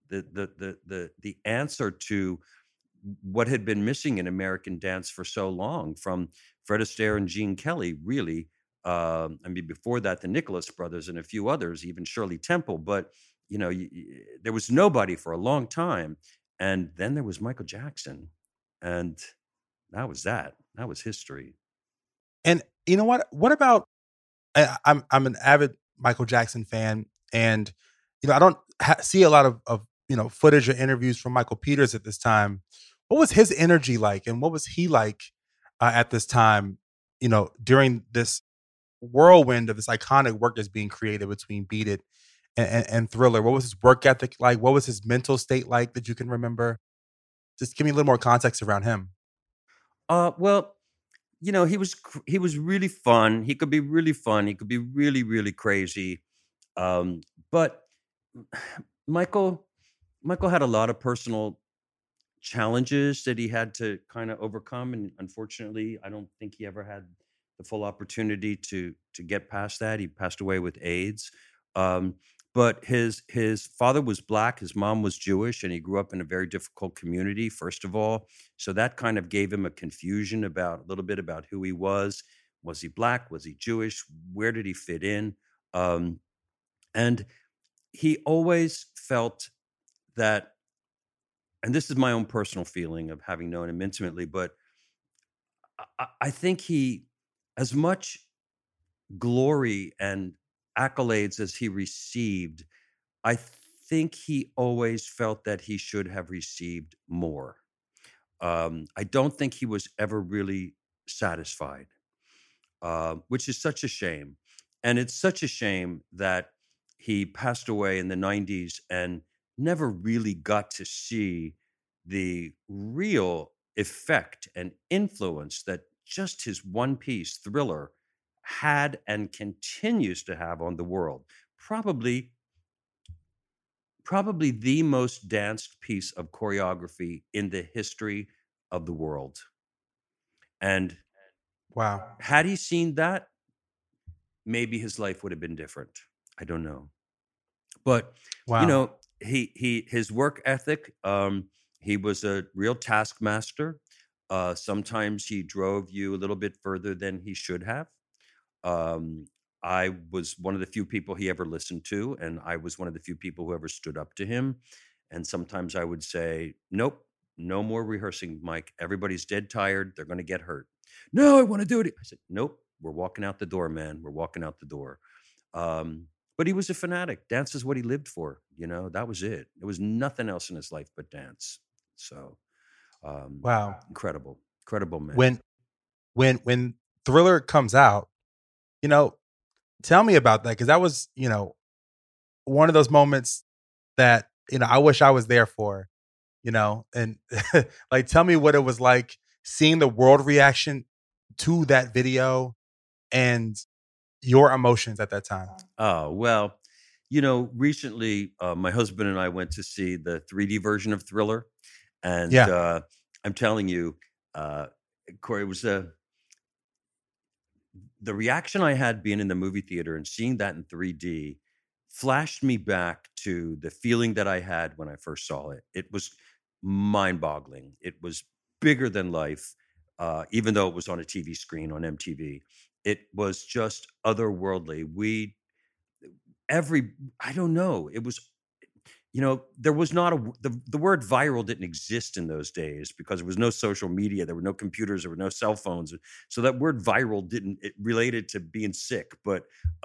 S4: answer to what had been missing in American dance for so long, from Fred Astaire and Gene Kelly, really. Before that, the Nicholas brothers and a few others, even Shirley Temple. But there was nobody for a long time, and then there was Michael Jackson, and that was history.
S3: And you know what? What about? I'm an avid Michael Jackson fan, and I don't see a lot of footage or interviews from Michael Peters at this time. What was his energy like, and what was he like at this time? During this whirlwind of this iconic work that's being created between Beat It and Thriller. What was his work ethic like? What was his mental state like that you can remember? Just give me a little more context around him.
S4: Well, he was really fun. He could be really fun. He could be really, really crazy. But Michael had a lot of personal challenges that he had to kind of overcome, and unfortunately, I don't think he ever had the full opportunity to get past that. He passed away with AIDS. But his father was Black, his mom was Jewish, and he grew up in a very difficult community, first of all. So that kind of gave him a confusion a little bit about who he was. Was he Black? Was he Jewish? Where did he fit in? And he always felt that, and this is my own personal feeling of having known him intimately, but I think he, as much glory and accolades as he received, I think he always felt that he should have received more. I don't think he was ever really satisfied, which is such a shame. And it's such a shame that he passed away in the 90s and never really got to see the real effect and influence that just his one piece, Thriller, had and continues to have on the world. Probably the most danced piece of choreography in the history of the world. And
S3: wow,
S4: had he seen that, maybe his life would have been different. I don't know. But
S3: wow.
S4: His work ethic, he was a real taskmaster. Sometimes he drove you a little bit further than he should have. I was one of the few people he ever listened to, and I was one of the few people who ever stood up to him. And sometimes I would say, nope, no more rehearsing, Mike. Everybody's dead tired. They're going to get hurt. No, I want to do it. I said, nope, we're walking out the door, man. We're walking out the door. But he was a fanatic. Dance is what he lived for. That was it. There was nothing else in his life but dance. So,
S3: wow,
S4: incredible man.
S3: When Thriller comes out, tell me about that, because that was, one of those moments that I wish I was there for, and like, tell me what it was like seeing the world reaction to that video and your emotions at that time.
S4: Oh, well, recently my husband and I went to see the 3D version of Thriller. And I'm telling you, Corey, it was the reaction I had being in the movie theater and seeing that in 3D flashed me back to the feeling that I had when I first saw it. It was mind-boggling. It was bigger than life, even though it was on a TV screen on MTV. It was just otherworldly. I don't know. It was, there was not the word viral didn't exist in those days because there was no social media. There were no computers. There were no cell phones. So that word viral it related to being sick. But,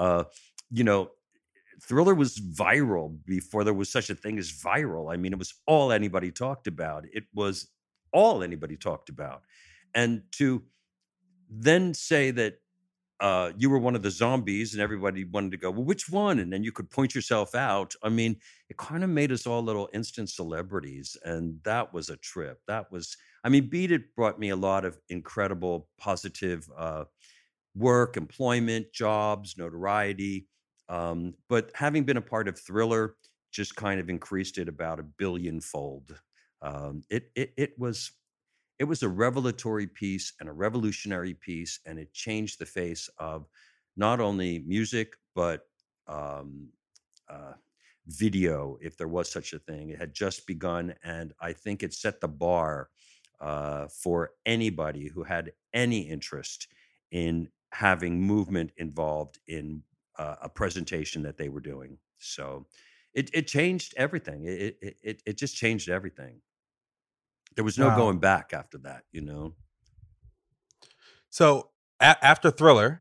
S4: Thriller was viral before there was such a thing as viral. I mean, it was all anybody talked about. It was all anybody talked about. And to then say that you were one of the zombies and everybody wanted to go, well, which one? And then you could point yourself out. I mean, it kind of made us all little instant celebrities. And that was a trip. Beat It brought me a lot of incredible positive work, employment, jobs, notoriety. But having been a part of Thriller just kind of increased it about 1 billion-fold. It was a revelatory piece and a revolutionary piece, and it changed the face of not only music, but video, if there was such a thing. It had just begun, and I think it set the bar for anybody who had any interest in having movement involved in a presentation that they were doing. So it changed everything. It just changed everything. There was no going back after that,
S3: So after Thriller,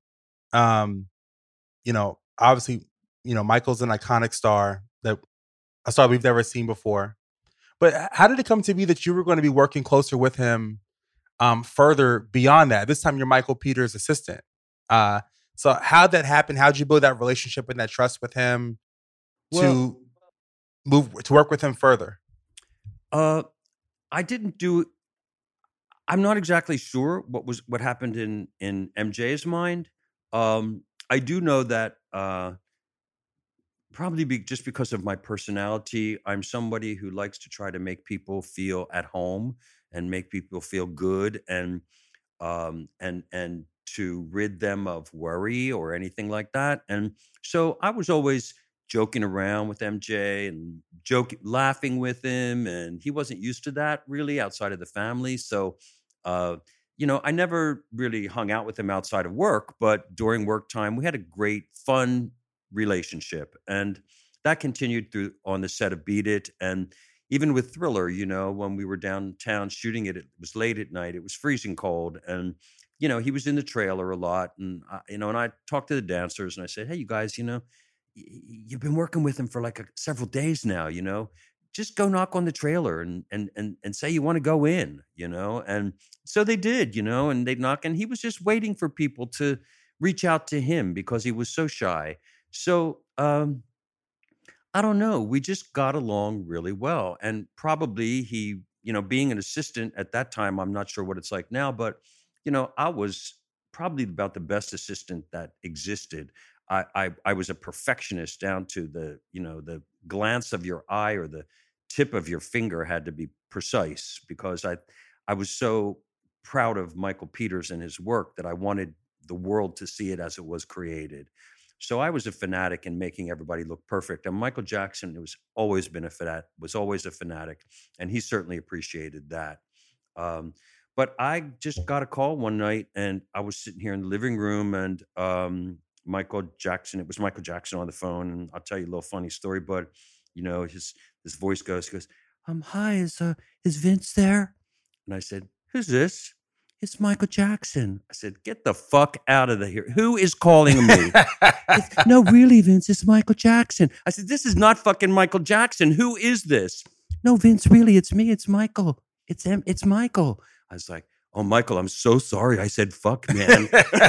S3: obviously, Michael's an iconic star, a star we've never seen before. But how did it come to be that you were going to be working closer with him further beyond that? This time you're Michael Peters' assistant. So how'd that happen? How'd you build that relationship and that trust with him to work with him further?
S4: I'm not exactly sure what happened in MJ's mind. I do know that probably just because of my personality, I'm somebody who likes to try to make people feel at home and make people feel good and to rid them of worry or anything like that. And so I was always joking around with MJ and laughing with him. And he wasn't used to that really outside of the family. So, I never really hung out with him outside of work, but during work time, we had a great, fun relationship. And that continued through on the set of Beat It. And even with Thriller, when we were downtown shooting it, it was late at night. It was freezing cold. And, he was in the trailer a lot. And, and I talked to the dancers and I said, hey, you guys, you've been working with him for like several days now, just go knock on the trailer and say you want to go in, and so they did, and they'd knock, and he was just waiting for people to reach out to him because he was so shy. So I don't know, we just got along really well, and probably he, being an assistant at that time, I'm not sure what it's like now, but I was probably about the best assistant that existed. I was a perfectionist down to the glance of your eye or the tip of your finger had to be precise because I was so proud of Michael Peters and his work that I wanted the world to see it as it was created. So I was a fanatic in making everybody look perfect. And Michael Jackson was always a fanatic, and he certainly appreciated that. But I just got a call one night, and I was sitting here in the living room, and it was Michael Jackson on the phone, and I'll tell you a little funny story, but his voice goes, hi, is Vince there? And I said, who's this? It's Michael Jackson. I said, get the fuck out of here. Who is calling me? No, really, Vince, it's Michael Jackson. I said, this is not fucking Michael Jackson. Who is this? No, Vince, really, it's me. It's Michael. It's Michael. I was like, oh, Michael, I'm so sorry. I said, fuck, man.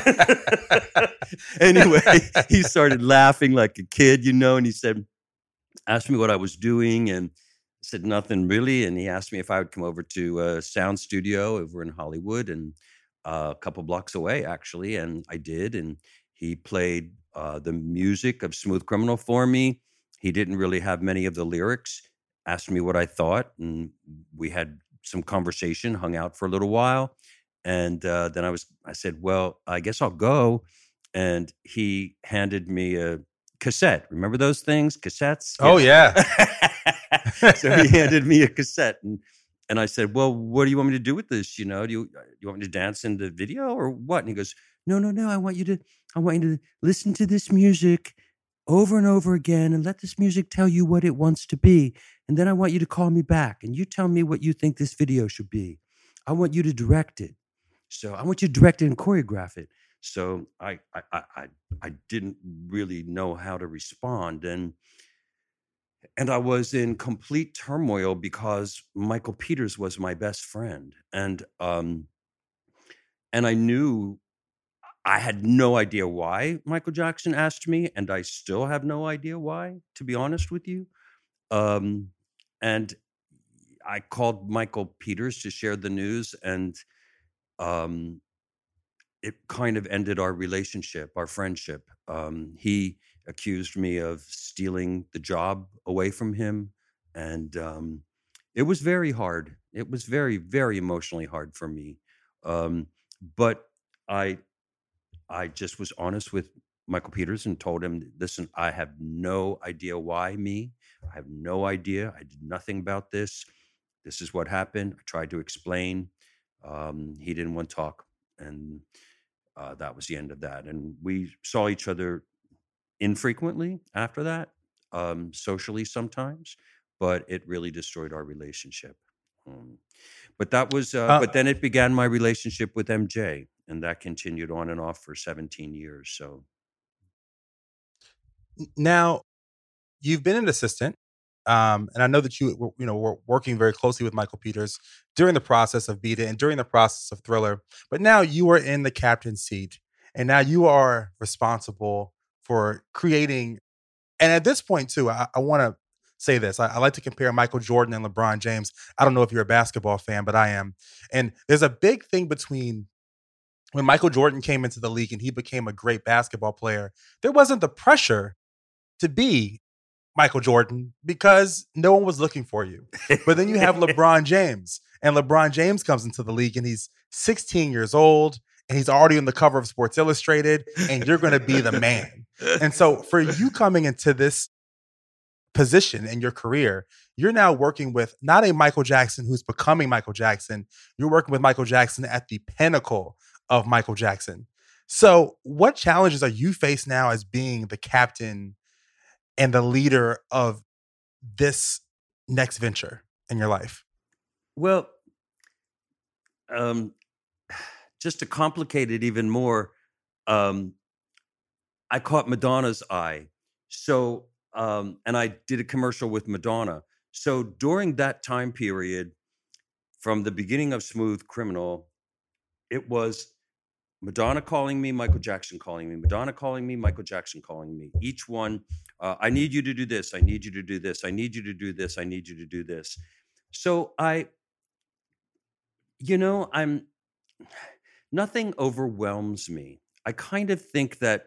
S4: Anyway, he started laughing like a kid, and he asked me what I was doing, and I said, nothing really. And he asked me if I would come over to a sound studio over in Hollywood and a couple blocks away, actually. And I did. And he played the music of Smooth Criminal for me. He didn't really have many of the lyrics, asked me what I thought. And we had some conversation, hung out for a little while. And then I said, well, I guess I'll go. And he handed me a cassette. Remember those things? Cassettes?
S3: Oh, yeah.
S4: So he handed me a cassette, and I said, well, what do you want me to do with this? You know, do you want me to dance in the video or what? And he goes, no. I want you to listen to this music over and over again and let this music tell you what it wants to be. And then I want you to call me back and you tell me what you think this video should be. I want you to direct it. So I want you to direct it and choreograph it. So I didn't really know how to respond. And I was in complete turmoil because Michael Peters was my best friend. And I knew I had no idea why Michael Jackson asked me, and I still have no idea why, to be honest with you. And I called Michael Peters to share the news, and it kind of ended our relationship, our friendship. He accused me of stealing the job away from him, and it was very hard. It was very, very emotionally hard for me. But I just was honest with Michael Peters and told him, listen, I have no idea why me. I have no idea. I did nothing about this. This is what happened. I tried to explain. He didn't want to talk. And that was the end of that. And we saw each other infrequently after that, socially sometimes, but it really destroyed our relationship. But that was, but then it began my relationship with MJ, and that continued on and off for 17 years. So
S3: now you've been an assistant, and I know that you were working very closely with Michael Peters during the process of Beat It and during the process of Thriller. But now you are in the captain's seat, and now you are responsible for creating. And at this point, too, I want to say this. I like to compare Michael Jordan and LeBron James. I don't know if you're a basketball fan, but I am. And there's a big thing between when Michael Jordan came into the league and he became a great basketball player. There wasn't the pressure to be Michael Jordan because no one was looking for you. But then you have LeBron James, and LeBron James comes into the league and he's 16 years old and he's already on the cover of Sports Illustrated, and you're going to be the man. And so for you coming into this position in your career, you're now working with not a Michael Jackson who's becoming Michael Jackson. You're working with Michael Jackson at the pinnacle of Michael Jackson. So what challenges are you faced now as being the captain and the leader of this next venture in your life?
S4: Well, just to complicate it even more, I caught Madonna's eye. So, and I did a commercial with Madonna. So during that time period, from the beginning of Smooth Criminal, it was Madonna calling me, Michael Jackson calling me, Madonna calling me, Michael Jackson calling me. Each one, I need you to do this. I need you to do this. I need you to do this. I need you to do this. So nothing overwhelms me. I kind of think that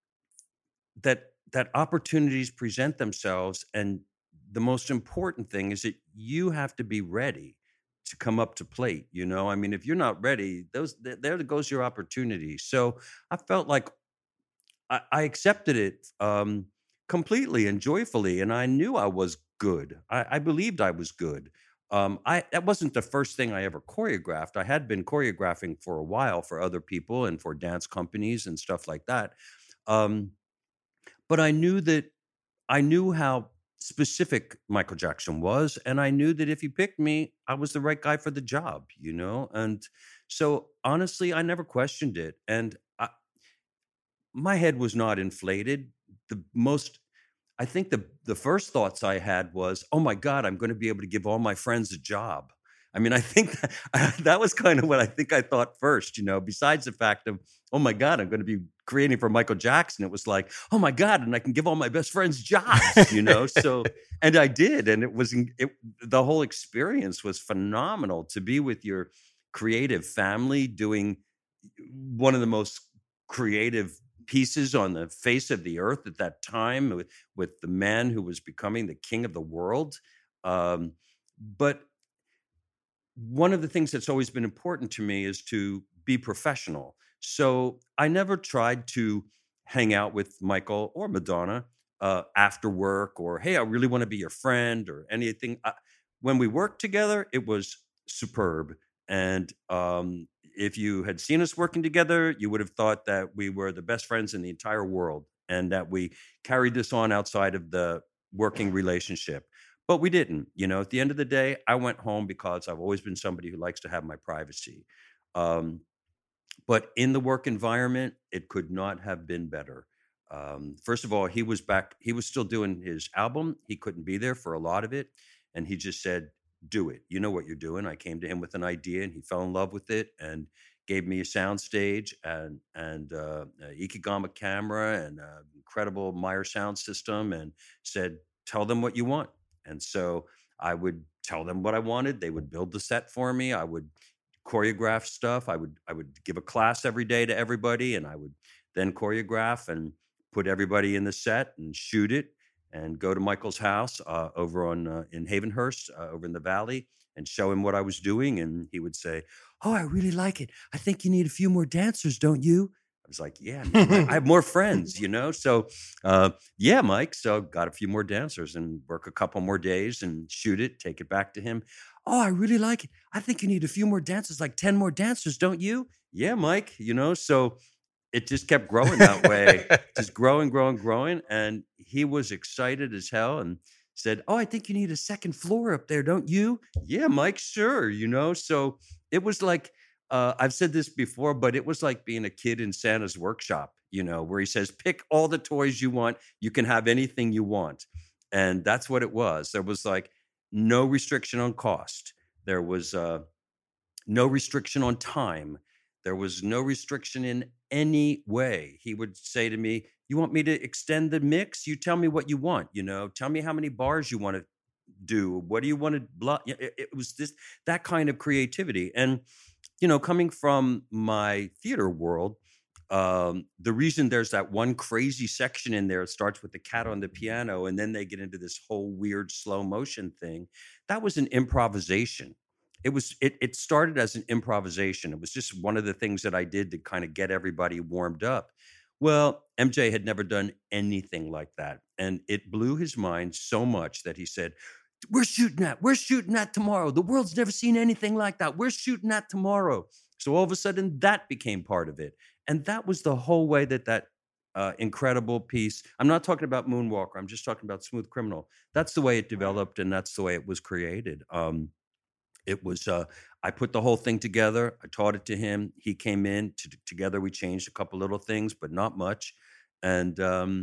S4: opportunities present themselves, and the most important thing is that you have to be ready to come up to plate. I mean, if you're not ready, there goes your opportunity. So I felt like I accepted it completely and joyfully, and I knew I was good. I believed I was good. That wasn't the first thing I ever choreographed. I had been choreographing for a while for other people and for dance companies and stuff like that. But I knew how specific Michael Jackson was, and I knew that if he picked me, I was the right guy for the job, And so honestly, I never questioned it. And my head was not inflated. I think the first thoughts I had was, oh my God, I'm going to be able to give all my friends a job. I mean, I think that was kind of what I think I thought first, besides the fact of, oh my God, I'm going to be creating for Michael Jackson. It was like, oh my God, and I can give all my best friends jobs, So, and I did. And the whole experience was phenomenal to be with your creative family doing one of the most creative pieces on the face of the earth at that time with the man who was becoming the king of the world. But one of the things that's always been important to me is to be professional. So I never tried to hang out with Michael or Madonna after work, or, hey, I really want to be your friend, or anything. When we worked together, it was superb. And if you had seen us working together, you would have thought that we were the best friends in the entire world, and that we carried this on outside of the working relationship. But we didn't. At the end of the day, I went home because I've always been somebody who likes to have my privacy. But in the work environment, it could not have been better. First of all, he was back. He was still doing his album. He couldn't be there for a lot of it. And he just said, do it. You know what you're doing. I came to him with an idea, and he fell in love with it and gave me a sound stage and Ikegama camera and an incredible Meyer sound system, and said, tell them what you want. And so I would tell them what I wanted. They would build the set for me. I would choreograph stuff. I would give a class every day to everybody, and I would then choreograph and put everybody in the set and shoot it, and go to Michael's house over on in Havenhurst, over in the Valley, and show him what I was doing. And he would say, oh, I really like it. I think you need a few more dancers, don't you? I was like, yeah, man, I have more friends, So, yeah, Mike. So got a few more dancers and work a couple more days and shoot it, take it back to him. Oh, I really like it. I think you need a few more dancers, like 10 more dancers, don't you? Yeah, Mike, So it just kept growing that way, just growing. And he was excited as hell and said, oh, I think you need a second floor up there, don't you? Yeah, Mike, sure, So it was like, I've said this before, but it was like being a kid in Santa's workshop, where he says, pick all the toys you want. You can have anything you want. And that's what it was. There was like no restriction on cost. There was no restriction on time. There was no restriction in any way. He would say to me, you want me to extend the mix? You tell me what you want, tell me how many bars you want to do. What do you want to It was that kind of creativity. And, coming from my theater world, the reason there's that one crazy section in there, it starts with the cat on the piano, and then they get into this whole weird slow motion thing. That was an improvisation. It started as an improvisation. It was just one of the things that I did to kind of get everybody warmed up. Well, MJ had never done anything like that. And it blew his mind so much that he said, we're shooting that tomorrow. The world's never seen anything like that. We're shooting that tomorrow. So all of a sudden that became part of it. And that was the whole way that incredible piece. I'm not talking about Moonwalker. I'm just talking about Smooth Criminal. That's the way it developed, and that's the way it was created. It was, I put the whole thing together. I taught it to him. He came in. Together we changed a couple little things, but not much. And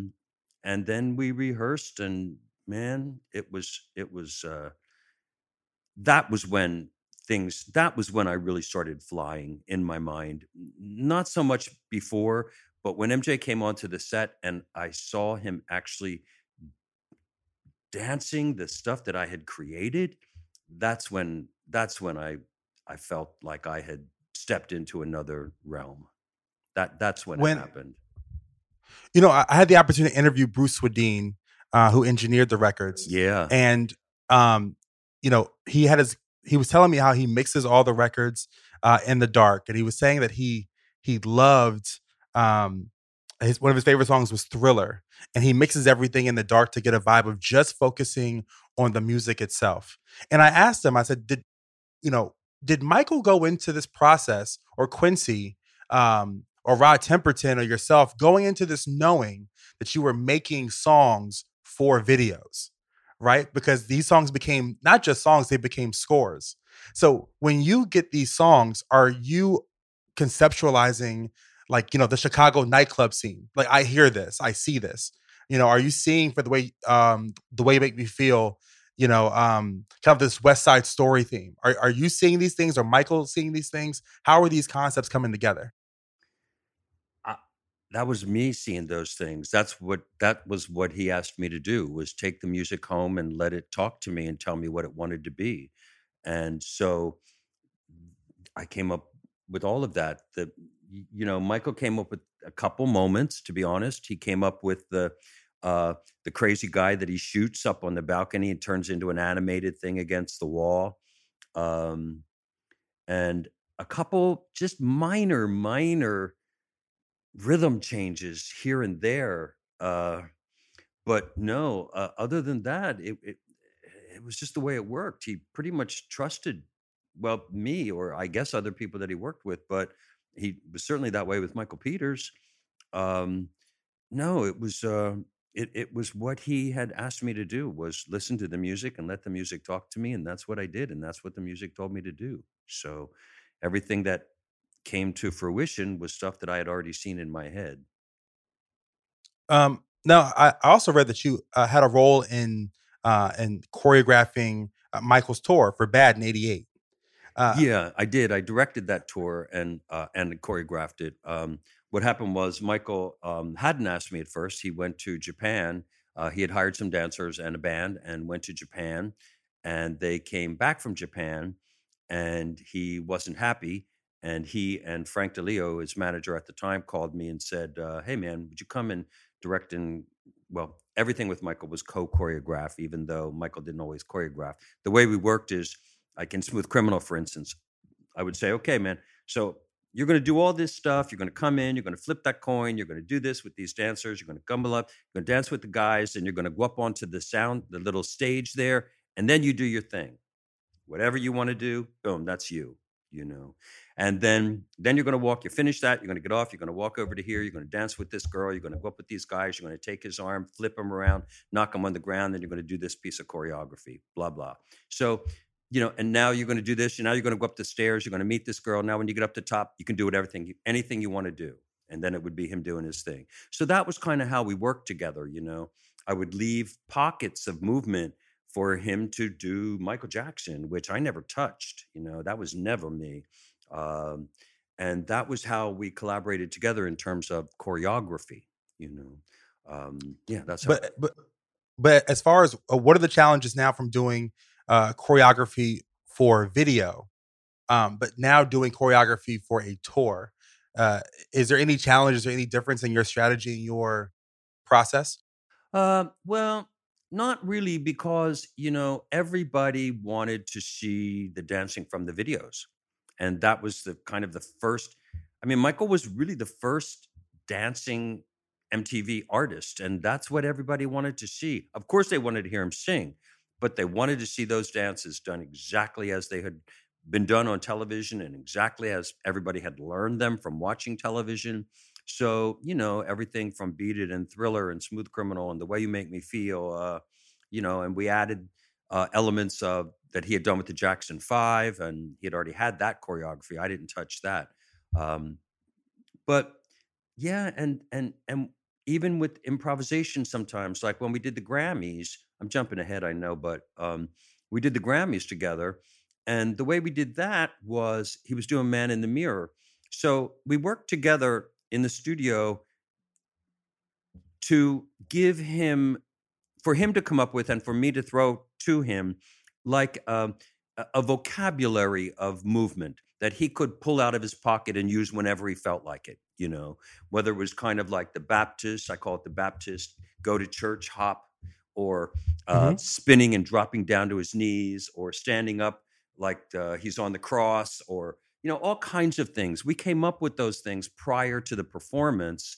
S4: then we rehearsed, and man, that was when I really started flying in my mind. Not so much before, but when MJ came onto the set and I saw him actually dancing the stuff that I had created, that's when I felt like I had stepped into another realm. That's when it happened.
S3: I had the opportunity to interview Bruce Swedien, who engineered the records.
S4: Yeah.
S3: And, he was telling me how he mixes all the records in the dark. And he was saying that he loved, one of his favorite songs was Thriller. And he mixes everything in the dark to get a vibe of just focusing on the music itself. And I asked him, I said, did Michael go into this process, or Quincy, or Rod Temperton, or yourself, going into this knowing that you were making songs for videos, right? Because these songs became not just songs, they became scores. So when you get these songs, are you conceptualizing the Chicago nightclub scene? Like, I hear this, I see this. Are you seeing for the way you make me feel, kind of this West Side Story theme? Are you seeing these things? Or Michael seeing these things? How are these concepts coming together?
S4: That was me seeing those things. That was what he asked me to do, was take the music home and let it talk to me and tell me what it wanted to be. And so I came up with all of that. Michael came up with a couple moments, to be honest. He came up with the crazy guy that he shoots up on the balcony and turns into an animated thing against the wall. And a couple just minor rhythm changes here and there. But no, other than that, it was just the way it worked. He pretty much trusted, well, me, or I guess other people that he worked with, but he was certainly that way with Michael Peters. Um, no, it was what he had asked me to do, was listen to the music and let the music talk to me, and that's what I did, and that's what the music told me to do. So everything that came to fruition was stuff that I had already seen in my head.
S3: Now, I also read that you had a role in choreographing Michael's tour for Bad in '88.
S4: Yeah, I did. I directed that tour and choreographed it. What happened was Michael hadn't asked me at first. He went to Japan. He had hired some dancers and a band and went to Japan. And they came back from Japan, and he wasn't happy. And he and Frank DeLeo, his manager at the time, called me and said, "Hey, man, would you come and direct?" And well, everything with Michael was co-choreographed, even though Michael didn't always choreograph. The way we worked is, like in Smooth Criminal, for instance, I would say, "Okay, man, so you're going to do all this stuff. You're going to come in, you're going to flip that coin. You're going to do this with these dancers. You're going to gumble up, you're going to dance with the guys, and you're going to go up onto the little stage there. And then you do your thing. Whatever you want to do, boom, that's you, you know. And then you're going to walk, you finish that, you're going to get off, you're going to walk over to here, you're going to dance with this girl, you're going to go up with these guys, you're going to take his arm, flip him around, knock him on the ground, then you're going to do this piece of choreography, blah, blah." So, and now you're going to do this, and now you're going to go up the stairs, you're going to meet this girl. Now when you get up the top, you can do anything you want to do. And then it would be him doing his thing. So that was kind of how we worked together, I would leave pockets of movement for him to do Michael Jackson, which I never touched. That was never me. And that was how we collaborated together in terms of choreography. Yeah, that's how.
S3: But as far as what are the challenges now from doing choreography for video, but now doing choreography for a tour? Is there any challenges or any difference in your strategy and your process?
S4: Well, not really, because, everybody wanted to see the dancing from the videos. And that was the first. I mean, Michael was really the first dancing MTV artist, and that's what everybody wanted to see. Of course, they wanted to hear him sing, but they wanted to see those dances done exactly as they had been done on television and exactly as everybody had learned them from watching television. So, everything from Beat It and Thriller and Smooth Criminal and The Way You Make Me Feel, and we added elements of that he had done with the Jackson 5, and he had already had that choreography. I didn't touch that. But yeah, and even with improvisation sometimes, like when we did the Grammys, I'm jumping ahead, I know, but we did the Grammys together. And the way we did that was he was doing Man in the Mirror. So we worked together in the studio to for him to come up with and for me to throw to him like a vocabulary of movement that he could pull out of his pocket and use whenever he felt like it, whether it was kind of like the Baptist, I call it the Baptist go to church hop, or spinning and dropping down to his knees, or standing up like he's on the cross, or, all kinds of things. We came up with those things prior to the performance,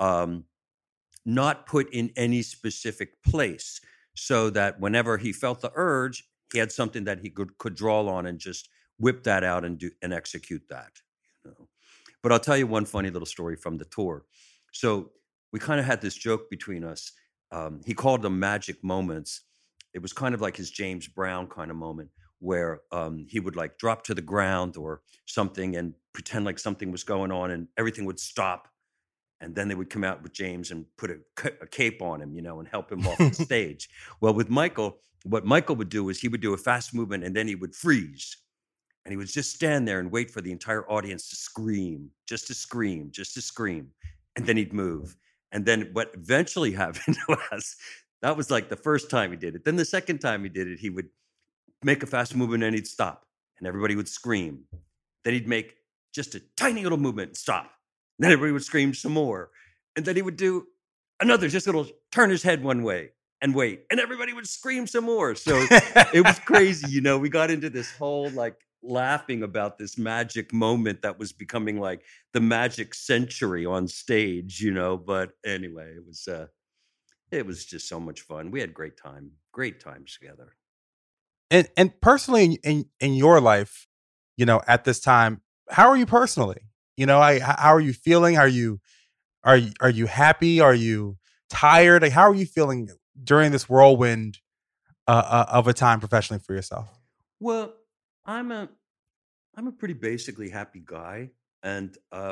S4: not put in any specific place, so that whenever he felt the urge, he had something that he could draw on and just whip that out and execute that. But I'll tell you one funny little story from the tour. So we kind of had this joke between us. He called them magic moments. It was kind of like his James Brown kind of moment, where he would like drop to the ground or something and pretend like something was going on and everything would stop. And then they would come out with James and put a cape on him, and help him off the stage. Well, with Michael, what Michael would do is he would do a fast movement and then he would freeze. And he would just stand there and wait for the entire audience to scream, just to scream, just to scream. And then he'd move. And then what eventually happened was, that was like the first time he did it. Then the second time he did it, he would make a fast movement and he'd stop. And everybody would scream. Then he'd make just a tiny little movement and stop. Then everybody would scream some more. And then he would do another, just little turn his head one way and wait. And everybody would scream some more. So it was crazy. We got into this whole like laughing about this magic moment that was becoming like the magic century on stage, But anyway, it was It was just so much fun. We had great times together.
S3: And personally in your life, at this time, how are you personally? How are you feeling? Are you happy? Are you tired? Like, how are you feeling during this whirlwind of a time professionally for yourself?
S4: Well, I'm a pretty basically happy guy, and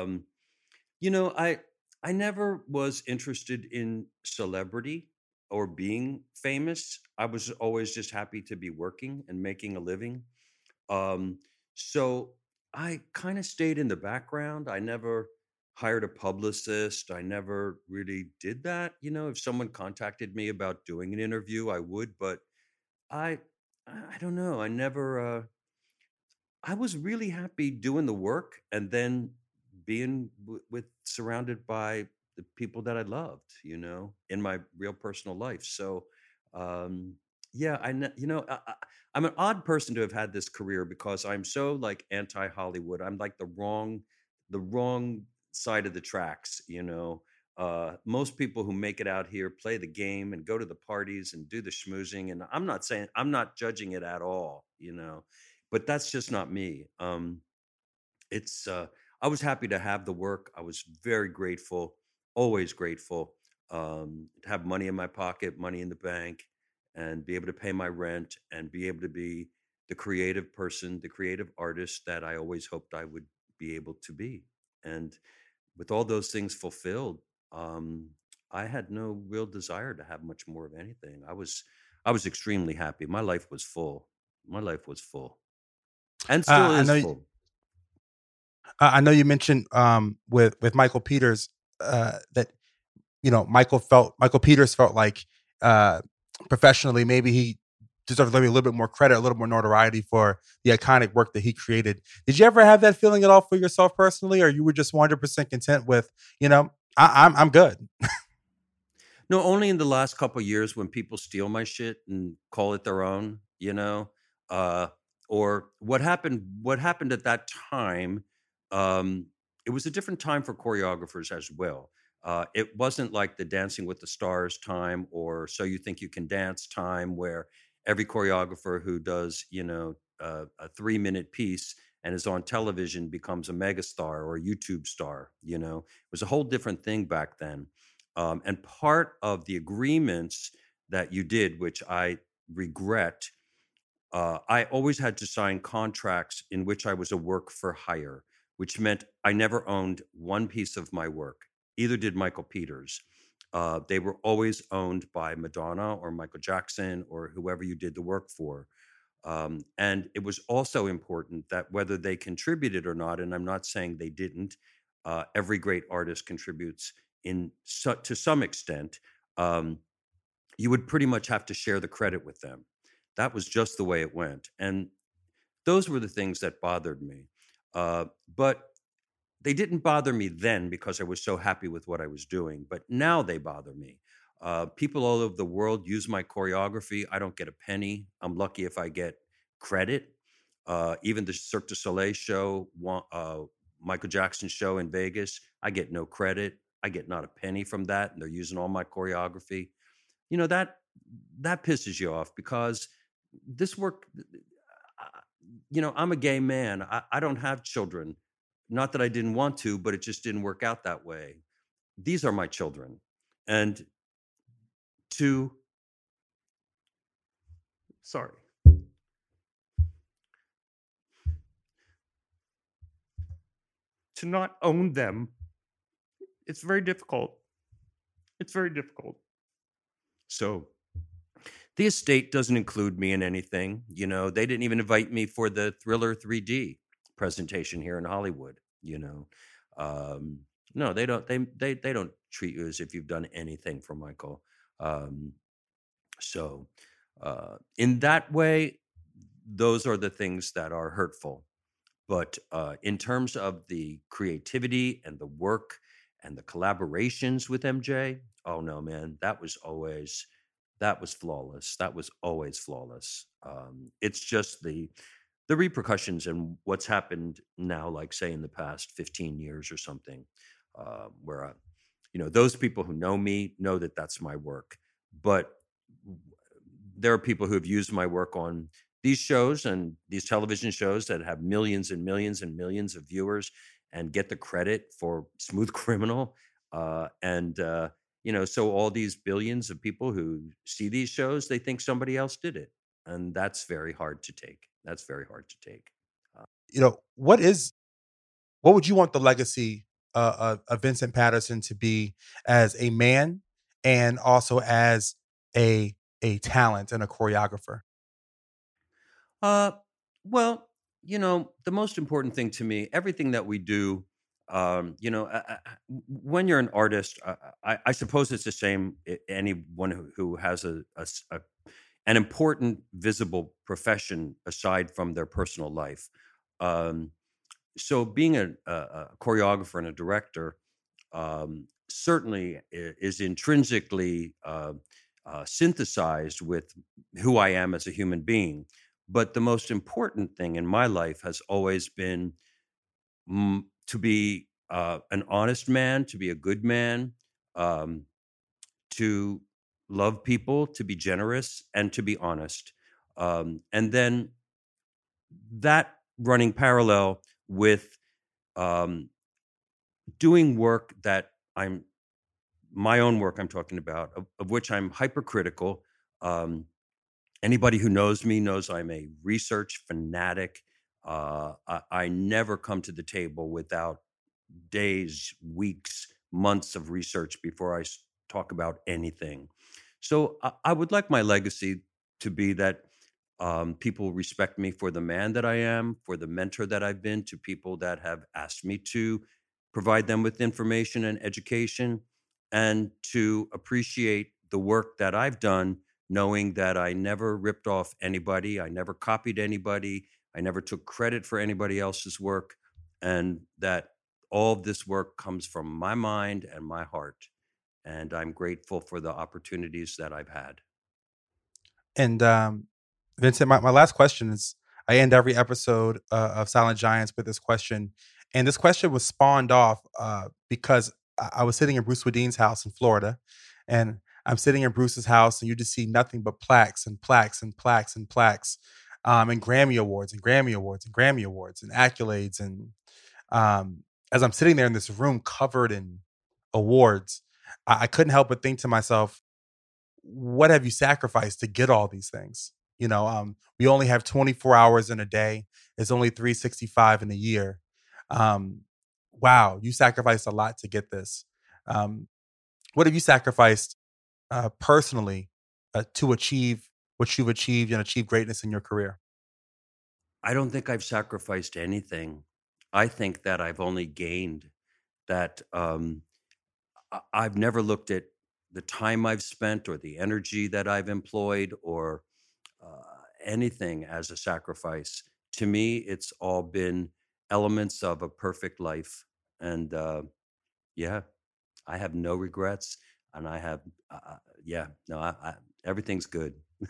S4: I never was interested in celebrity or being famous. I was always just happy to be working and making a living. Um, so I kind of stayed in the background. I never hired a publicist. I never really did that. If someone contacted me about doing an interview, I would, but I I don't know. I was really happy doing the work and then being with surrounded by the people that I loved, in my real personal life. So, um, yeah, I'm an odd person to have had this career because I'm so like anti Hollywood. I'm like the wrong side of the tracks. Most people who make it out here play the game and go to the parties and do the schmoozing. And I'm not judging it at all. But that's just not me. It's I was happy to have the work. I was very grateful, always grateful, to have money in my pocket, money in the bank, and be able to pay my rent and be able to be the creative person, the creative artist that I always hoped I would be able to be. And with all those things fulfilled, I had no real desire to have much more of anything. I was extremely happy. My life was full. My life was full. And still
S3: I
S4: is
S3: know.
S4: full.
S3: I know you mentioned with Michael Peters that Michael Peters felt like professionally maybe he deserved maybe a little bit more credit, a little more notoriety for the iconic work that he created. Did you ever have that feeling at all for yourself personally, or you were just 100% content with I'm good?
S4: No, only in the last couple of years when people steal my shit and call it their own, uh, or what happened at that time. Um, it was a different time for choreographers as well. It wasn't like the Dancing with the Stars time or So You Think You Can Dance time, where every choreographer who does, a 3-minute piece and is on television becomes a megastar or a YouTube star. It was a whole different thing back then. And part of the agreements that you did, which I regret, I always had to sign contracts in which I was a work for hire, which meant I never owned one piece of my work. Either did Michael Peters. They were always owned by Madonna or Michael Jackson or whoever you did the work for. And it was also important that whether they contributed or not, and I'm not saying they didn't, every great artist contributes to some extent. You would pretty much have to share the credit with them. That was just the way it went. And those were the things that bothered me. But they didn't bother me then because I was so happy with what I was doing. But now they bother me. People all over the world use my choreography. I don't get a penny. I'm lucky if I get credit. Even the Cirque du Soleil show, Michael Jackson show in Vegas, I get no credit. I get not a penny from that. And they're using all my choreography. That pisses you off because this work, I'm a gay man. I don't have children. Not that I didn't want to, but it just didn't work out that way. These are my children. And to not own them, it's very difficult. It's very difficult. So the estate doesn't include me in anything. They didn't even invite me for the Thriller 3D presentation here in Hollywood. No, they don't. They don't treat you as if you've done anything for Michael. So in that way, those are the things that are hurtful. But in terms of the creativity and the work and the collaborations with MJ, oh no, man, that was flawless. That was always flawless. It's just the repercussions and what's happened now, like say in the past 15 years or something, where those people who know me know that that's my work. but there are people who have used my work on these shows and these television shows that have millions and millions and millions of viewers and get the credit for Smooth Criminal. So all these billions of people who see these shows, they think somebody else did it. And that's very hard to take.
S3: What would you want the legacy of Vincent Paterson to be as a man and also as a talent and a choreographer?
S4: Well, the most important thing to me, everything that we do, when you're an artist, I suppose it's the same. Anyone who has an important, visible profession aside from their personal life. So being a choreographer and a director certainly is intrinsically synthesized with who I am as a human being. But the most important thing in my life has always been to be an honest man, to be a good man, to love people, to be generous, and to be honest. And then that running parallel with doing work that my own work I'm talking about, of which I'm hypercritical. Anybody who knows me knows I'm a research fanatic. I never come to the table without days, weeks, months of research before I talk about anything. So I would like my legacy to be that people respect me for the man that I am, for the mentor that I've been to people that have asked me to provide them with information and education, and to appreciate the work that I've done, knowing that I never ripped off anybody, I never copied anybody, I never took credit for anybody else's work, and that all of this work comes from my mind and my heart. And I'm grateful for the opportunities that I've had.
S3: And Vincent, my last question is, I end every episode of Silent Giants with this question. And this question was spawned off because I was sitting in Bruce Wadine's house in Florida, and I'm sitting in Bruce's house, and you just see nothing but plaques and plaques and plaques and plaques, and Grammy Awards and Grammy Awards and Grammy Awards and accolades. And as I'm sitting there in this room covered in awards, I couldn't help but think to myself, what have you sacrificed to get all these things? We only have 24 hours in a day. It's only 365 in a year. Wow, you sacrificed a lot to get this. What have you sacrificed personally to achieve what you've achieved and achieve greatness in your career?
S4: I don't think I've sacrificed anything. I think that I've only gained. That I've never looked at the time I've spent or the energy that I've employed or anything as a sacrifice. To me, it's all been elements of a perfect life. And I have no regrets. And I have, everything's good.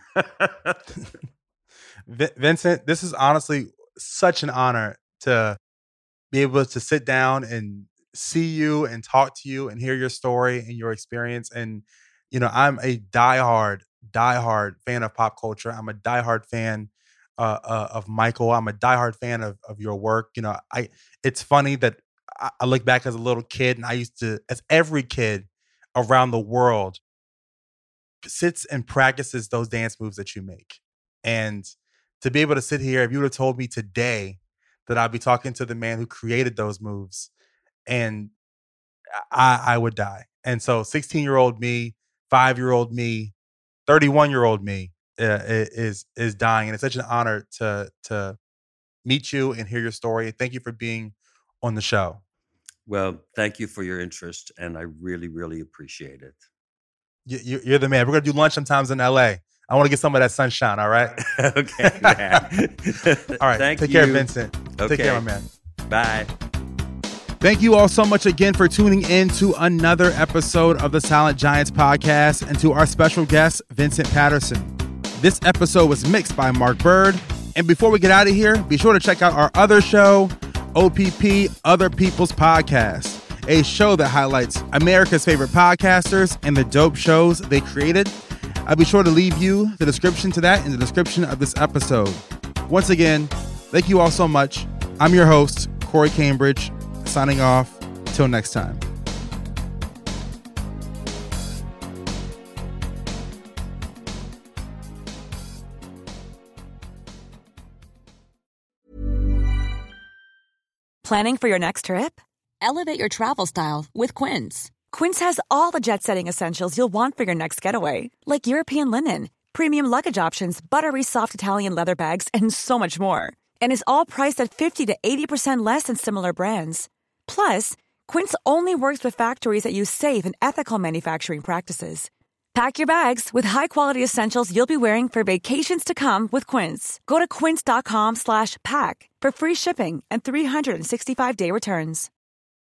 S3: Vincent, this is honestly such an honor to be able to sit down and see you and talk to you and hear your story and your experience. And, I'm a diehard fan of pop culture. I'm a diehard fan of Michael. I'm a diehard fan of your work. It's funny that I look back as a little kid, and I used to, as every kid around the world, sits and practices those dance moves that you make. And to be able to sit here, if you would have told me today that I'd be talking to the man who created those moves, and I would die. And so 16-year-old me, 5-year-old me, 31-year-old me is dying. And it's such an honor to meet you and hear your story. Thank you for being on the show.
S4: Well, thank you for your interest, and I really, really appreciate it.
S3: You're the man. We're going to do lunch sometimes in LA. I want to get some of that sunshine, all right?
S4: Okay. Yeah.
S3: All right.
S4: Thank
S3: Take
S4: you.
S3: care, Vincent.
S4: Okay.
S3: Take care, my man.
S4: Bye.
S3: Thank you all so much again for tuning in to another episode of the Silent Giants podcast, and to our special guest, Vincent Paterson. This episode was mixed by Mark Bird. And before we get out of here, be sure to check out our other show, OPP, Other People's Podcast, a show that highlights America's favorite podcasters and the dope shows they created. I'll be sure to leave you the description to that in the description of this episode. Once again, thank you all so much. I'm your host, Corey Cambridge, signing off. Till next time.
S8: Planning for your next trip? Elevate your travel style with Quince. Quince has all the jet-setting essentials you'll want for your next getaway, like European linen, premium luggage options, buttery soft Italian leather bags, and so much more. And is all priced at 50 to 80% less than similar brands. Plus, Quince only works with factories that use safe and ethical manufacturing practices. Pack your bags with high-quality essentials you'll be wearing for vacations to come with Quince. Go to quince.com/pack for free shipping and 365-day returns.